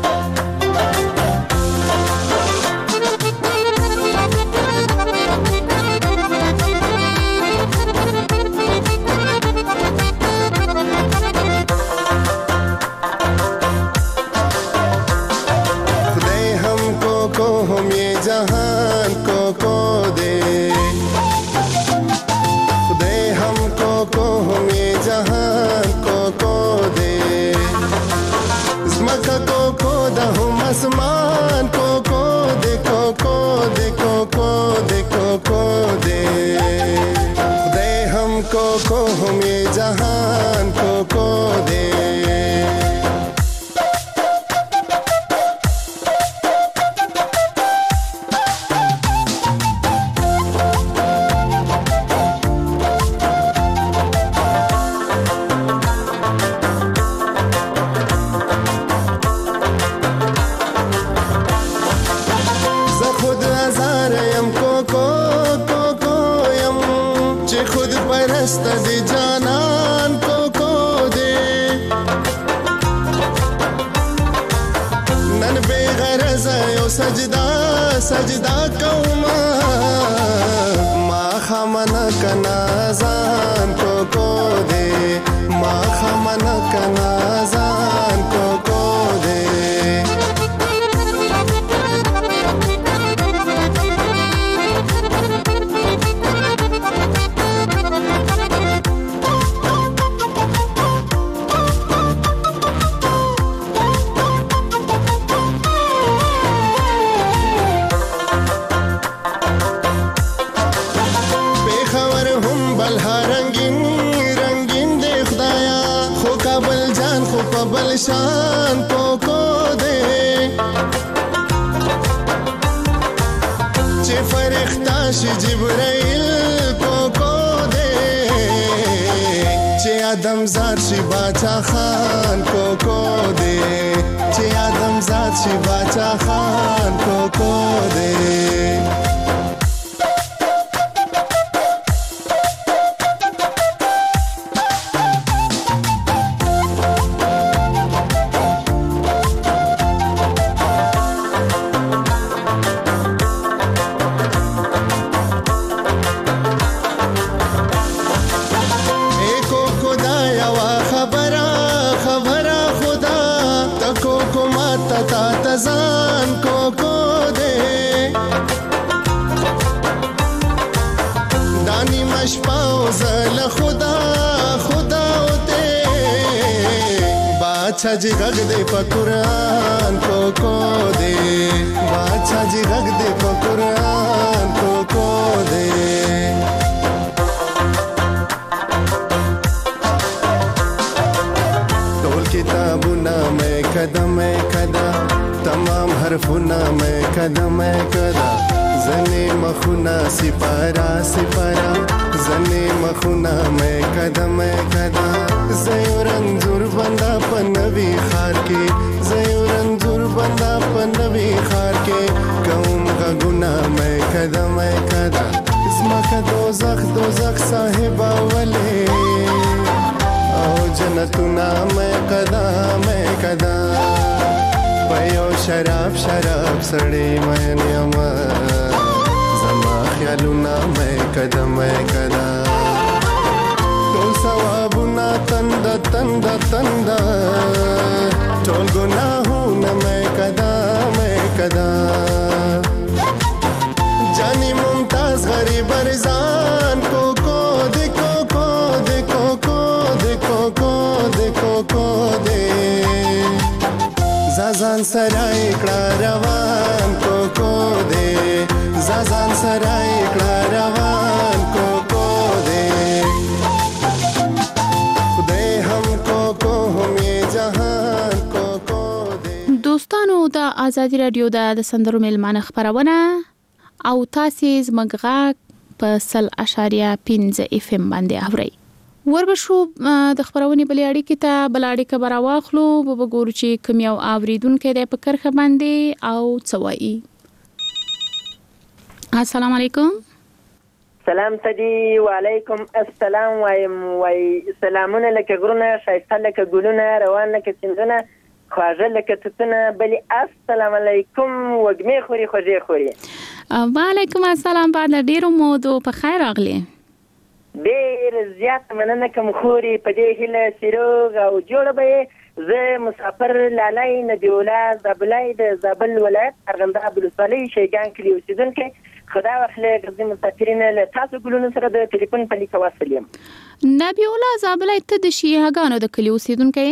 जहान को को दे खुदे हमको को हम ये जहान को को दे मक्का को को दहम आसमान को को देखो को देखो को देखो को दे खुदे हमको को हम ये जहान को को दे दी जानन को को दे नन बेगरज यो सजदा सजदा कौमा मा खमन कनाजान को को दे मा खमन कनाजान को को दे शान को को दे चे फरिश्ता शी जिब्राइल को को दे चे आदम ज़ात शी बादशाह खान को को दे चे आदम ज़ात शी बादशाह खान को को दे बादशाह जी गग दे पकुरान को को दे बादशाह जी गग दे पकुरान को को दे टोल किताबुना में कदम कदा तमाम हरफुना में कदम कदा जने मखुना सिपारा सिपारा जने मखुना में कदम कदा जयो रंजूर बंदा पनवी खार के जयो रंजूर बंदा पनवी खार के कौम का गुना में कदम कदा इसमा का दोजख दोजख साहिबा वले ओ जन्नतुना में कदा में कदा पयो शराब शराब सड़े मैं नियमा जमा ख्यालुना मैं कदम कदा टोल सवाबुना तंदा तंदा तंदा टोल गुनाहुना मैं कदा मैं कदा जानी मुमताज गरीब अरजान को को देखो को देखो को देखो को देखो को दे Zazan sarai klaravan koko de Zazan sarai klaravan koko de Khude humko ko hum ye jahan koko de دوستانو د آزادی رادیو د سندرو میلمانه خبرونه او تاسو زموږ غږ په سل اشاریه پنځه اف ام باندې اورئ وربشو د خبرونې بلې اړیکې ته بل اړیکه به راواخلو به وګورو چې کوم یو اوریدونکی دی په کرښه باندې او څه وایي. السلام علیکم. سلام تدی وعلیکم السلام وایم وای سلامونه لکه غرونه شایسته لکه ګلونه روان لکه سیندونه خواږه لکه توتونه بلې السلام علیکم وږمې خوري خوږې خوري. وعلیکم السلام بعد ډیرو مودو په خیر راغلی. ډیر زیات مننه کوم خوري په دې هله سیروغ او جوړ به زه مسافر لالای نبی الله زابلای د زابل ولایت ارغنداب ولسوالۍ شیګان کلی اوسیدونکو خدا واخلې ګرځي مسافرین له تاسو ګلونو سره د ټلیفون په لیک وصل یم. نبی الله زابلای ته د شیګانو د کلی اوسیدونکو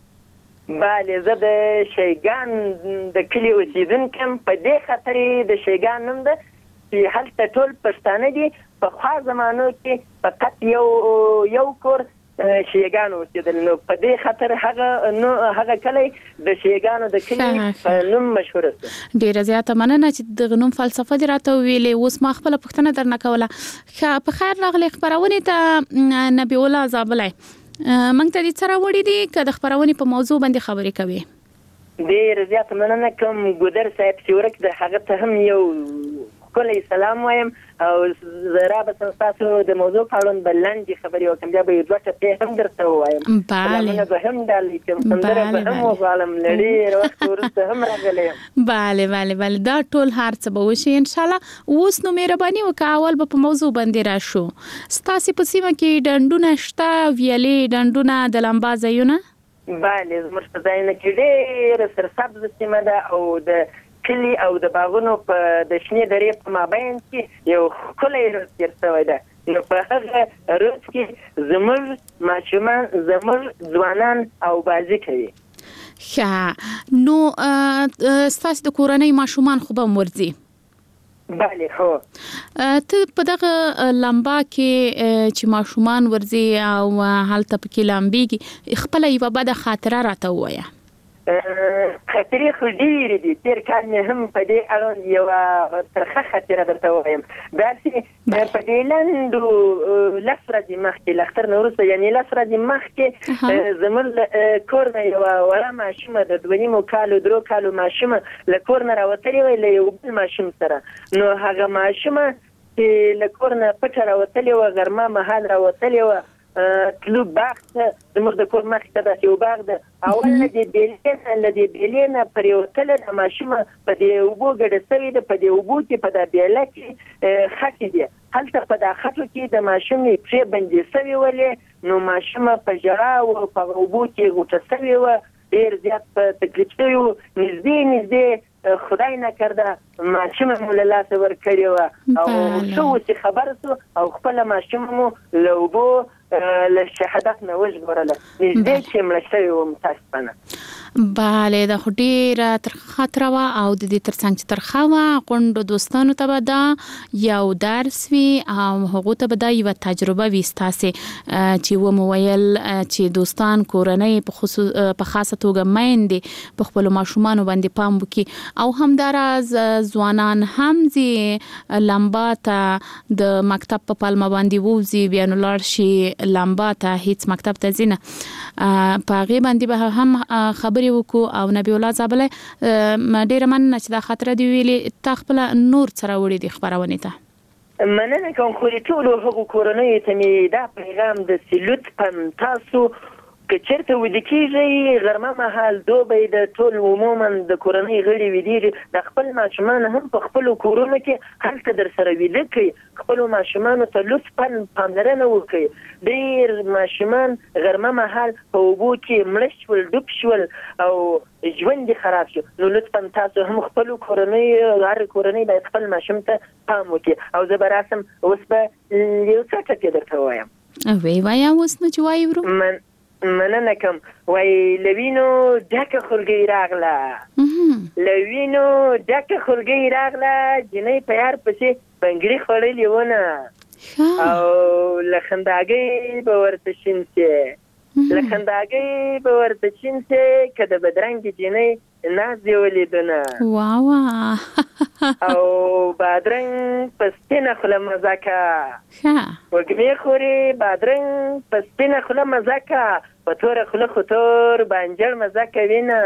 بله زه د شیګان د کلی اوسیدونکو په دې خاطر د شیګان نوم ده چې هلته ټول پښتانه دي په خوا زمانو کې فقط یو یو کور شیګانو اوسېدل نو په دې خاطر هغه نو هغه کلی د شیګانو د کلی په نوم مشهور دی. ډیره زیاته مننه چې د غنوم فلسفه دې راته ویلې اوس ما خپل پښتنه درنه کوله په خیر راغلی خبرونه ته نبی الله زابلای موږ ته دې سره وړي دي که د خبرونې په موضوع باندې خبرې کوي. ډیره زیاته مننه کوم ګودر صاحب چې ورک د هغه ته هم یو کله سلام وایم او زرا به تاسو د موضوع په اړه بلندې خبرې وکم بیا به دوه ټکي هم درته وایم. بله به هم دالې کوم سندره به هم وغواړم لړې وخت ورسته هم راغلی. بله بله بله دا ټول هر څه به وشي ان شاء الله. اوس نو مهرباني وکړه اول به په موضوع باندې راشو. ستاسو په سیمه کې ډنډونه شته ویلې ډنډونه د لمبا ځایونه؟ بله زموږ په ځایونه کې ډېره سرسبزه سیمه ده او د کلی او د باغونو په د شنې درې په مابین کې یو ښکلی روز تېر شوی ده. نو په هغه روز کې زموږ ماشومان زموږ ځوانان او بازي کوي. ښه نو ستاسو د کورنۍ ماشومان خو به هم ورځي؟ بله خو ته په دغه لمبا کې چې ماشومان ورځي او هلته پکې لامبېږي خپله یوه بده خاطره راته ووایه. خاطرې خو ډېرې دي. تېر کال مې هم په دې اړوند یوه ترخه خاطره درته ووایم. داسې په دې لنډو لس ورځې مخکې له اختر نه وروسته یعنې لس ورځې مخکې زموږ له کور نه یوه وړه ماشومه د دوه نیمو کالو درو کالو ماشومه له کور نه راوتلې وه له یو بل ماشوم سره. نو هغه ماشومه چې له کور نه پټه راوتلې وه غرمه مهال راوتلې وه تلو باغ ته زموږ د کور مخې ته داسې یو باغ ده. اول له دې بیلې نه له دې بیلې نه پرېوتله د ماشومه په دې اوبو ګډه سوې ده. په دې اوبو کې په دا بیله کې خټې دي. هلته په دا خټو کې د ماشومې پښې بندې سوې ولې نو ماشومه په ژړا وه په اوبو کې غوټه سوې وه. ډېر زیات په تکلیف شوي وو. نږدې نږدې خدای نکرده ماشومه مو له لاسه ورکړې وه او ښه و چې خبر شو او خپله ماشومه مو له اوبو له شهادت نه وژغورله نږدې چې مړه شوې وم متاسفانه. بله دا خو ډیره ترخه تروا او د دې ترڅنګ چې ترخه وه غونډو دوستانو ته به دا یو درس وي او هغو ته به دا یوه تجربه وي ستاسې چې ومو ویل چې دوستان کورنۍ په خصوص په خاصه توګه میندې په خپلو ماشومانو باندې پام وکړي او همداراز ځوانان هم ځي لمبا ته د مکتب په پلمه باندې ووځي بیا نو لاړ شي لمبا ته هیڅ مکتب ته ځي نه په هغې باندې به هم خبرې وکړو او نبی الله زابلی ډیره مننه چې دا خاطره دې ویلې تا خپله نور څه راوړي دي خپرونې ته؟ مننه کوم خو د ټولو هغو کورنیو ته مې دا پیغام د سلوت پم تاسو که چېرته ویده کېږئ غرمه مهال دوبی د ټول عموما د کورنۍ غړي ویدېږي د خپل ماشومان هم په خپلو کورونو کې هلته در سره ویده کړئ خپلو ماشومانو ته لطفا پاملرنه وکړئ. ډېر ماشومان غرمه مهال په اوبو کې مړه شول ډوب شول او ژوند یې خراب شو نو لطفا تاسو هم خپلو کورنیو هر کورنۍ باید خپل ماشوم ته پام وکړي او زه به راسم اوس به یو څه ټکې درته ووایم. وی وایه اوس نو چې وایي ورو من مننه کوم. وای لوینو ډکه خلګۍ راغله لوینو ډکه خلګۍ راغله جنۍ په یار پسې بنګړي خوړلې ونه او له خنداګۍ به ورته شین سي له خنداګۍ به ورته شین سي که د بدرنګې جنۍ ناز یې ولیدونه واوا او بادرنګ په سپینه خوله مزه که وږمې خورې بادرنګ په سپینه خوله مزه که په توره خوله خو تور بانجړ مزه کوي نه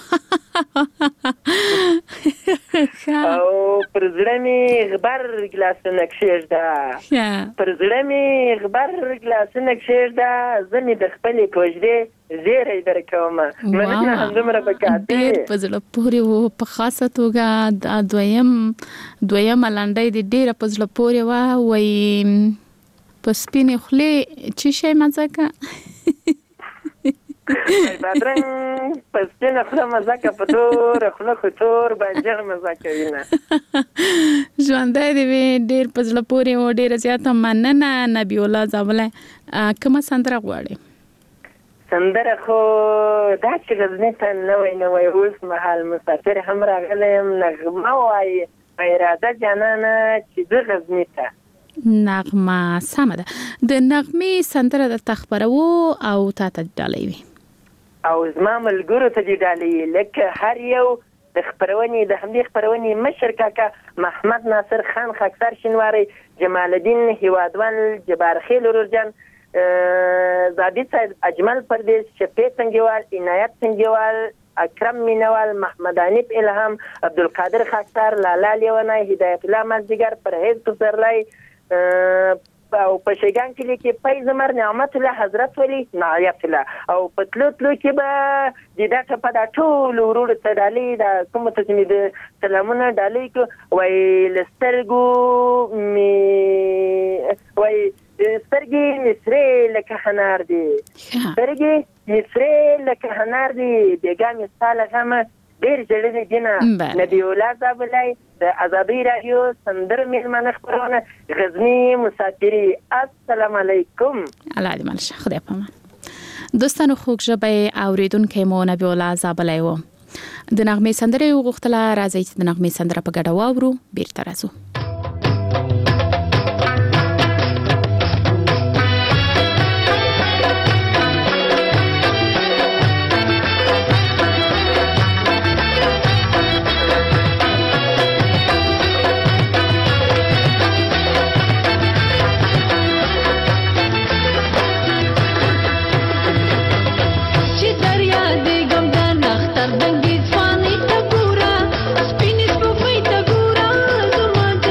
او پر زړه مې غبر ګلاسونه کښېږده پر زړه مې غبر ګلاسونه کښېږده زه مې د خپلې کوژدې زیری درکومه. مننه همدومره به کافي. ډېر په زړه پورې و په خاصه توګه دا دویم دویمه لنډۍ دې ډېره په زړه پورې وه وایي په سپینې خولې څه شی مزه که بادرنګ په سپینه خوله مزه که په توره خوله خو تور بانجڼ مزه کوي نه. ژوندی دې وي ډېر په زړه پورې و ډېره زیاته مننه نبی الله زابلی. کومه سندره غواړې؟ سندره خو دا چې غزني ته نوی نوی اوس مهال مسافر هم راغلی یم نغمه وایي اراده جانانه چې زه غزني ته نغمه سمه ده د نغمې سندره درته خپروو او تا ته ډالۍ وي او زما ملګرو ته دې ډالۍ لکه هر یو د خپرونې د همدې خپرونې مشر کاکا محمد ناصر خان خاکسار شینواری جمال الدین هیوادوال جبار خیل ورورجان زادی صاحب اجمل پردیس شفیع تنگیوال عنایت تنگیوال اکرم مینوال محمد حنیف الهام عبدالقادر خاکسار لالا لیونای هدایت الله مازدیگر پرهیز پسرلای او په شیګان کلی کې فیض عمر نعمت الله حضرت ولی نایت الله او په تلو تلو کې به د دغه په دا ټول ورور ته ډالۍ د کوم ته چې د سلامونه ډالۍ کو وای لسترګو می وای سترګې مصرې لکه هنار دي سترګې مصرې لکه هنار دي بیګا مې ستا له غمه ډېر ژړلې دي نه نبي الله زابلی د ازادۍ راډیو سندر میلمانه خپرونه غزني مسافري السلام علیکم. الله دې مل شه خدای په امان. دوستانو خوږ ژبې اوریدونکي مو نبي الله زابلی و د نغمې سندرې وغوښتله راځئ چې د نغمې سندره په ګډه واورو بیرته راځو. Thank you.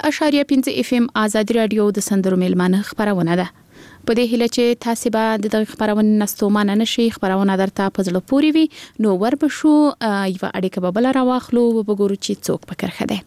اشاریه پنځه اف ام آزادي رادیو د سندرو میلمانه خبرونه ده. په دې هیله چې تاسو به د دغه خبرونه نستومانه نشي، خبرونه درته په زړه پوري وي، نو وربشو یو اړیکه به بل راواخلو او وګورو چې څوک پکې خده.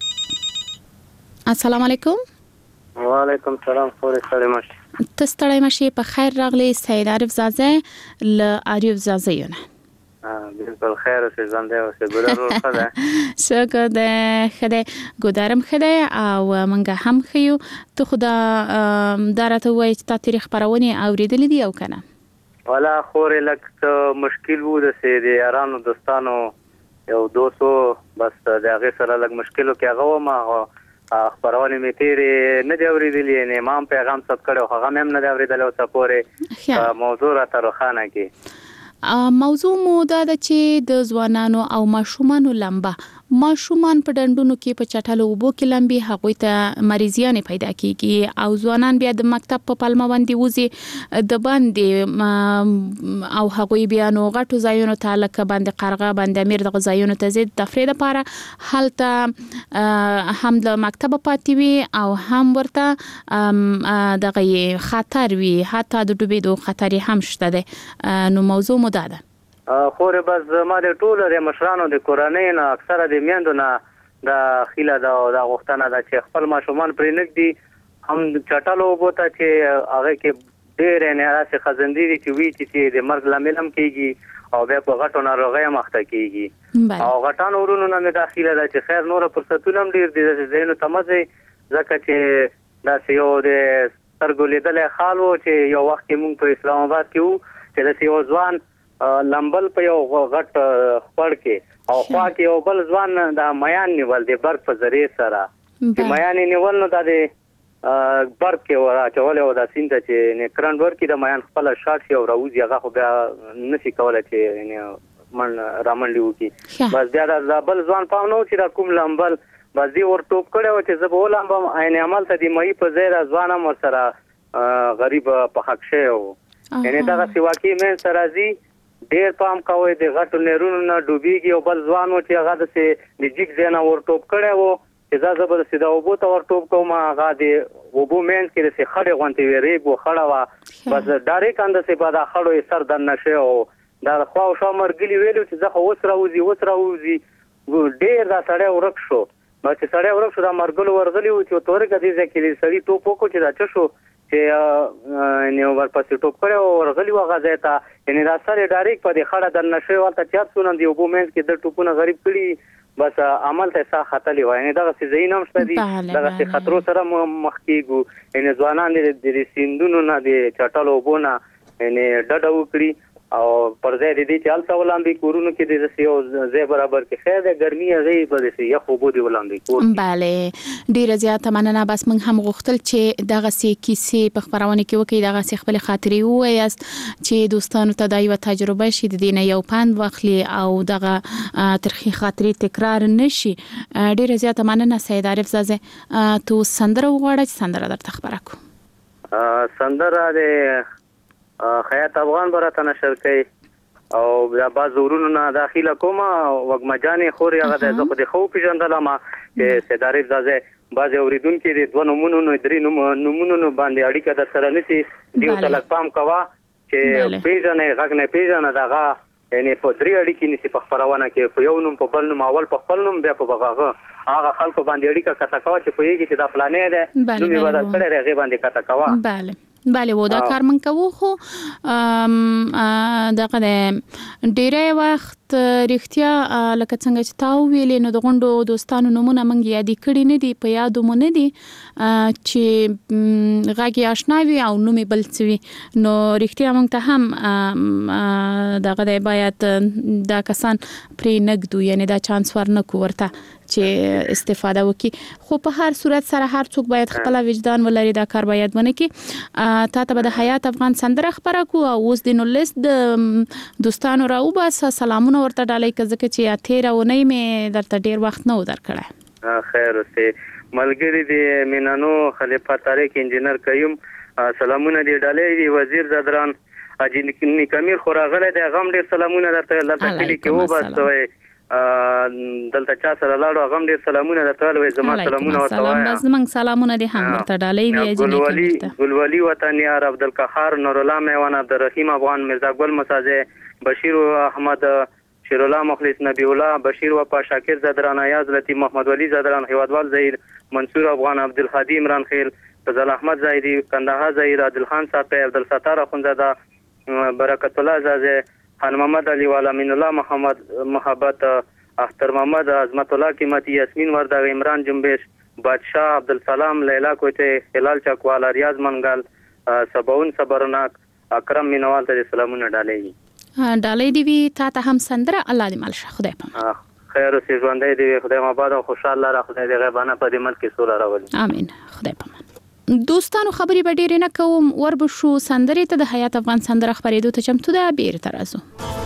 السلام علیکم. وعلیکم السلام. خوري سلام. تاسو ته ماشي په خیر راغلی سید عارف زازه ل عارف زازه یونه. بالکل خیر اوسې ژوندی اوسې ګودر ورو ښه ده. ښه ده ښه ده ګودرم ښه ده او موږ هم ښه یو. ته خو دا دا راته ووایې چې تا تېرې خپرونې اورېدلې دي او که نه؟ والا خورې لږ څه مشکل و داسې د یارانو دوستانو یو دوست و بس د هغې سره لږ مشکل و کې هغه وم هغه خپرونې مې تېرې نه دي اورېدلي یعنې ما هم پیغام ثبت کړی خو هغه مې هم نه دی اورېدلی اوسه پورې موضوع راته روښانه کړي. موضوع مو دا ده چې د ځوانانو او ماشومانو لمبه ماشومان په ډنډونو کې په چټلو اوبو کې لمبي هغوی ته مریضیانې پیدا کیږي او ځوانان بیا د مکتب په پلمه باندې وځي د باندې او هغوی بیا نو غټو ځایونو ته لکه باندې قرغه باندې امیر دغه ځایونو ته ځي د تفریح لپاره هلته هم د مکتب پاتې وي او هم ورته دغه خطر وي حتی د ډوبېدو خطر هم شته ده. نو موضوع مو دا ده خورې بس ما د ټولو د مشرانو د کورنۍ نه اکثره د میندو نه د خیله ده او د غوښتنه ده چې خپل ماشومان پرې نږدي هم چټلو اوبو ته چې هغې کې ډېرې یعنې داسې خزندې دي چې وي چې د مرګ لامل هم کېږي او بیا په غټو ناروغۍ هم اخته کېږي او غټانو ورونو نه مې دا خیله ده چې خیر نوره فرصتونه هم ډېر دي داسې ځایونو ته مه ځئ ځکه چې داسې یو د سترګو لیدلی حال و چې یو وخت کې مونږ په اسلام آباد کې وو چې داسې یو ځوان لمبل په یو غټ خپړ کې او خوا کې یو بل ځوان د میان نیول د برق په ذریعې سره چې میان یې نیول نو دا د برق کې ور اچولی و دا سیند ته چې کرنټ ورکړي د میان خپله شاټ شي او راوځي هغه خو بیا نشي کولی چې رامنډې وکړي. بس بیا دا بل ځوان پام نه و چې دا کوم لمبل بس دې ور ټوپ کړی و چې زه به ولمبم عین عمل ته د مهي په ځای دا ځوان هم ورسره غریب په حق شوی و. یعنې دغسې واقعي منځته راځي ډېر پام کوئ د غټو نهرونو نه ډوبېږي او بل ځوان و چې هغه داسې د جګ ځای نه ور ټوپ کړی و چې دا زه به داسې د اوبو ته ور ټوپ کوم هغه د اوبو منځ کې داسې خړې غوندې وې ریګ و خړه وه بس ډایرکټ همداسې په دا خړو یې سر دننه شوی و دا خوا او شا مرګلي ویلو چې زه خو اوس راوځي اوس راوځي ډېر دا سړی ورک شو. نو چې سړی ورک شو دا مرګلو ورغلي و چې تورې که دې ځای کې سړي ټوپ وکړو چې دا څه شو چې نو ورپسې ټوپ کړی او ورغلي و هغه ځای ته یعنې دا سر یې ډایرکټ په دې خړه دننه شوی و هلته چات څونه د اوبو منځ کې د ټوپونه غریب کړي بس عمل ته یې ساه ختلې وه. یعنې دغسې ځایونه هم شته دي دغسې خطرو سره مخ کېږو یعنې ځوانان د سیندونو نه د چټلو اوبو نه یعنې ډډه وکړي او پر ځای د دې چې هلته ولامبي کورونو کې د داسې یو ځای برابر کې خیر دی ګرمي هغې به داسې یخ اوبو دې ولامبي کور بله ډېره زیاته مننه. بس موږ هم غوښتل چې دغسې کیسې په خپرونه کې وکړي دغسې خپلې خاطرې ووایاست چې دوستانو ته دا یوه تجربه شي د دې نه یو پند واخلي او دغه ترخې خاطرې تکرار نه شي. ډېره زیاته مننه سید عارف زازه. تو سندره وغواړه چې سندره درته خبره کړو. سندره د خیاط افغان براته نشر کوي او دا بعض ورونو نه داخله کومه وږمه جانې خورې هغه د زه خو د ښه وپېژندلم چې سید عارف زازه بعضې اورېدونکي د دوه نومونو نو درې نومونو باندې اړیکه در سره نیسي دې ورته لږ پام کوه چې پېژنې غږ نه پېژنه د هغه یعنې په درې اړیکې نیسي په خپرونه کې په یو نوم په بل نوم اول په خپل نوم بیا په هغه هغه خلکو باندې اړیکه قطع کوه چې پوهېږي چې دا فلانی دی نوم یې بدل کړی دی هغې باندې قطع کوه. بله بله و دا کار من کوو خو دغه د ډیری وخت رښتیا لکه څنګه چې تا وویلې نو د غونډو دوستانو نومونه موږ یادې کړي نه دي په یادو مو نه دي چې غږ یې اشنا وي او نوم یې بل څه وي نو رښتیا موږ ته هم دغه دی باید دا کسان پرې نږدو یعنې دا چانس ورنکو ورته چې استفاده وکړي خو په هر صورت سره هر څوک باید خپل وجدان ولري دا کار باید ونه کړي. تا ته به د حیات افغان سندره خبره کو او اوس د نو لیست د دوستانو راوباسه سلامونه ورته ډالۍ که ځکه چې تېره اونۍ مې درته ډېر وخت نه و درکړی. خیر اوسې ملګري د مینانو خلیفه طارق انجینر قیوم سلامونه دې ډالۍ دي وزیر زدران حاجي نیکمیر خو راغلی دی هغه هم ډېر سلامونه درته دلته کلي کې وباسوئ دلته چا سره لاړو هغه هم ډېر سلامونه درته وایي زما سلامونه ورته سلام بس زموږ سلامونه دې هم ورته ډالۍ وي ګلولي ګلولي وطن یار عبدالقهار نور الله میوان عبدالرحیم افغان مرزا ګل مسازه بشیر احمد شیر الله مخلص نبی الله بشیر وفا شاکر زدران ایاز لطیف محمد ولی زدران هیوادوال زهیر منصور افغان عبدالهادی عمران خیل فضل احمد زاهدی کندهار زهیر عادلخان صاحب عبدالستار اخونزاده برکت الله زازه خان محمد علی والا من الله محمد محبت اختر محمد عظمت الله قیمتی یاسمین ورداغ عمران جنبش بادشاہ عبدالسلام لیلا کوته هلال چکوالا ریاض منگل سباون صبرناک اکرم مینوال ته سلامونه ډالۍ ډالۍ دی وی تا ته هم سندره الله دې مال شه خدای په خیر اوسې ژوندۍ دی خدای ما باد او خوشاله را خدای دې غیبانه په دې ملک کې سوله راولي امين خدای په دوستانو خبرې به ډېرې نه کوم وربه شو سندرې ته د حیات افغان سندره خبرېدو ته چمتو ده بیرته راځو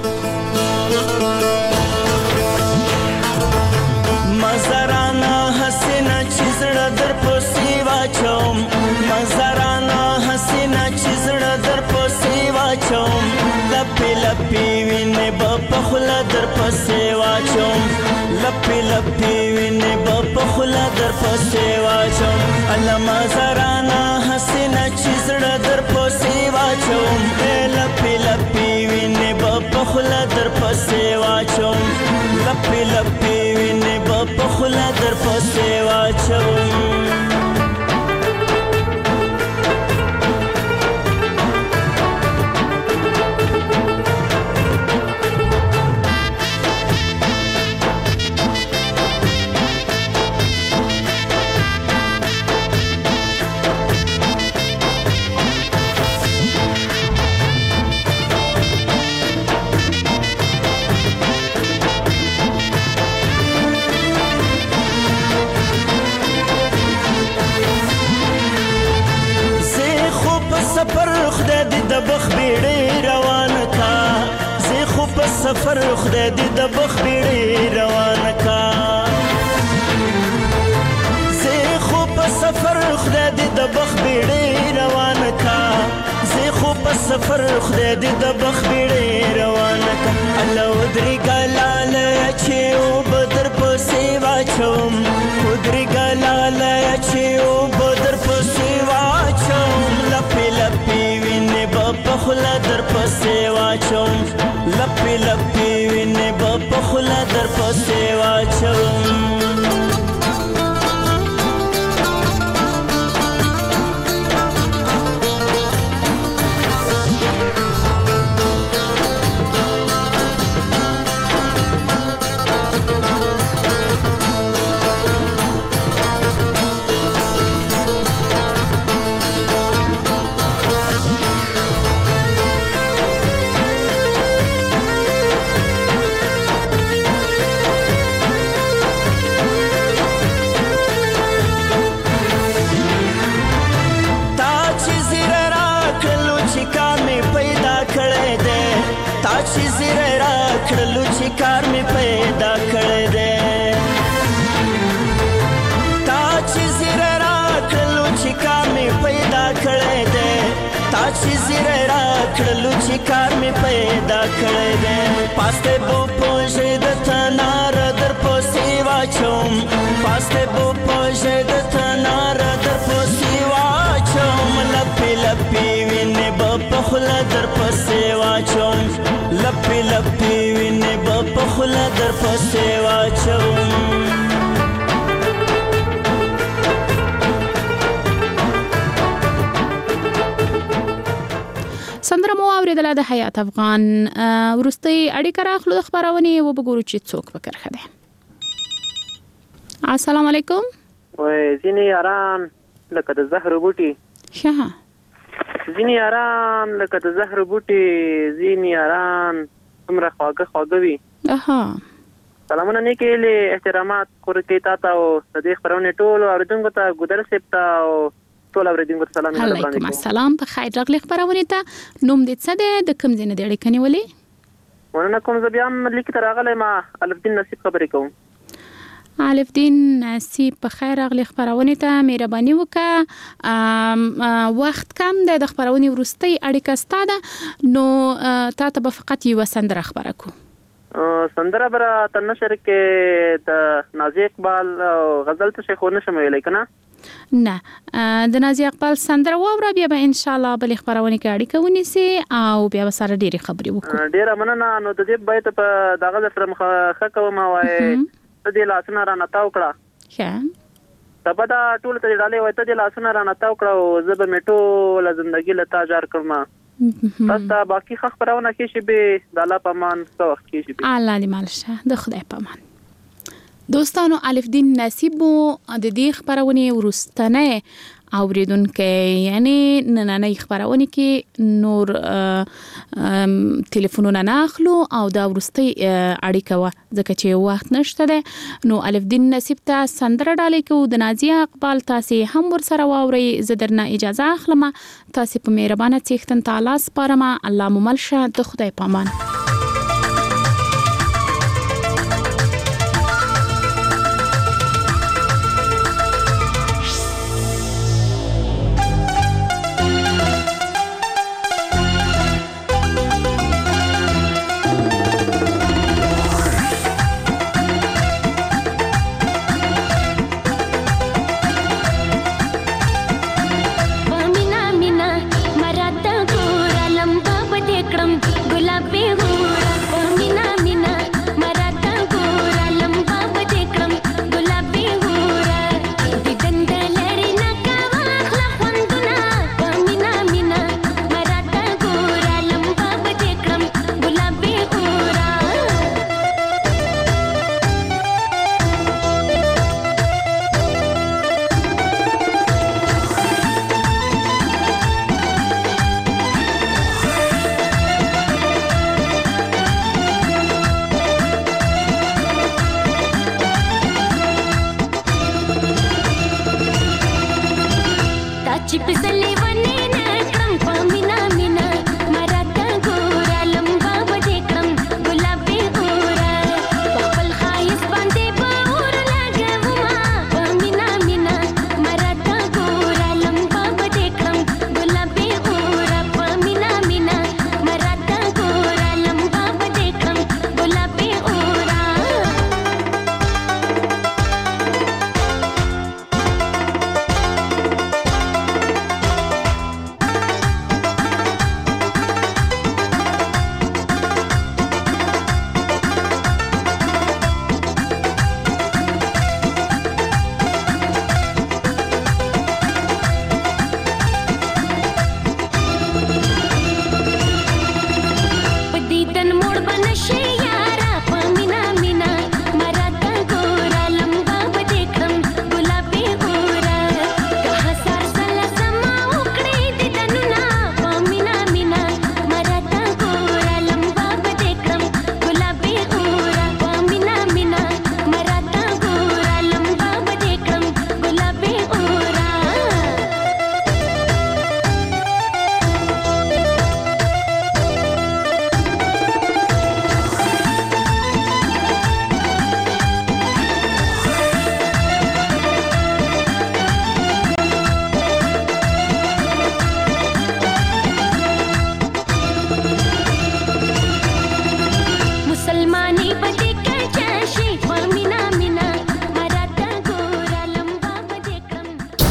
مزرانا حسینا چې زړه در پسې واچوم مزرانا حسینا چې زړه در پسې واچوم لپې لپې وینې به په خوله در پسې واچوم لپې لپې وینې به په خوله در پسې واچوم الله مزرانا حسینا چې زړه در پسې واچوم لپې لپې وینې به په خوله در پسې واچوم لپې لپې وینې به په خوله در پسې واچوم سفر خدای دې د بخ بیړې روان کا زه خو په سفر خدای دې د بخ بیړې روان کا زه خو په سفر خدای دې د بخ بیړې روان کا زه خو په سفر خدای دې د بخ بیړې روان کا الله ودري ګلال چې او بدر پسې واچوم ودري ګلال چې او بدر پسې واچوم لپې لپې وینې به په خوله در پسې واچوم لپې لپې وینې به په خوله در پسې واچوم چې زیره را کړلو چې کار می پیدا کړی دی تا چې زیره را کړلو چې کار می پیدا کړی دی تا چې زیره را کړلو چې کار می پیدا کړی دی پاسته بو پوجې د تنار در پسې واچوم پاسته بو پوجې د تنار در پسې واچوم لپې لپې وینې به په خوله در پسې واچوم لپې لپې وینې به په خوله در پسې واچوم سندره مو اوریدله د حیات افغان وروستۍ اړیکه راخلو د خپرونې وبګورو چې څوک په کرښه دی. السلام علیکم. وای ځینې یاران لکه د زهر بوټي شه ځینې یاران لکه د زهر بوټي ځینې یاران څومره خواږه خواږه وي. اها سلامونه نیکې احترامات کور کې تا ته او د دې خپرونې ټولو اوریدونکو ته ګودر صاحب ته او ټول اوریدونکو ته سلام علیکم. علیکم السلام. په خیر راغلی خپرونې ته. نوم دې څه دی؟ د کوم ځای نه دې اړیکه نیولې؟ مننه کوم. زه بیا هم لیک ته راغلی ما الف دین نصیب خبرې کوم. الف دین نصیب په خیر راغلی خپرونې ته. مهرباني وکړه وخت کم دی د خپرونې وروستۍ اړیکه ستا ده نو تا ته به فقط یوه سندره خپره کړو. سندره برا تنشر کې د نازي اقبال غزل ته شیخ ونشم ویلای کنه نه د نازي اقبال سندره وره بیا به ان شاء الله بل خبرونه کې اړیکه ونیسي او بیا سره ډېری خبرې وکړو. ډېر مننه. نو د دې بیت په دغه سره مخه کوم وای ته د لاسونه را نتاو کړه ښه سبا دا ټول ته ډالې وای ته د لاسونه را نتاو کړه او زه به میټو ل ژوندۍ له تاجار کړم. پس دا باقی خبرونه کې شي به د الله په امان څو وخت کې شي الله دې مالشه د خدای په امان. دوستانو الف دین نصیب مو د دې خبرونه ورستنه اوریدونکو یعنی نننۍ خبرونه کې نور ټلیفونونه نه اخلو او دا ورستي اړیکه و ځکه چې وخت نشته ده. نو الف دین نصیب ته سندره ډالې کو د نازي اقبال تاسو هم ور سره واوري زه درنه اجازه اخلم. تاسو په مهربانه چیختن تعالی سپارم. الله مو ملشه د خدای په امان. Chip is a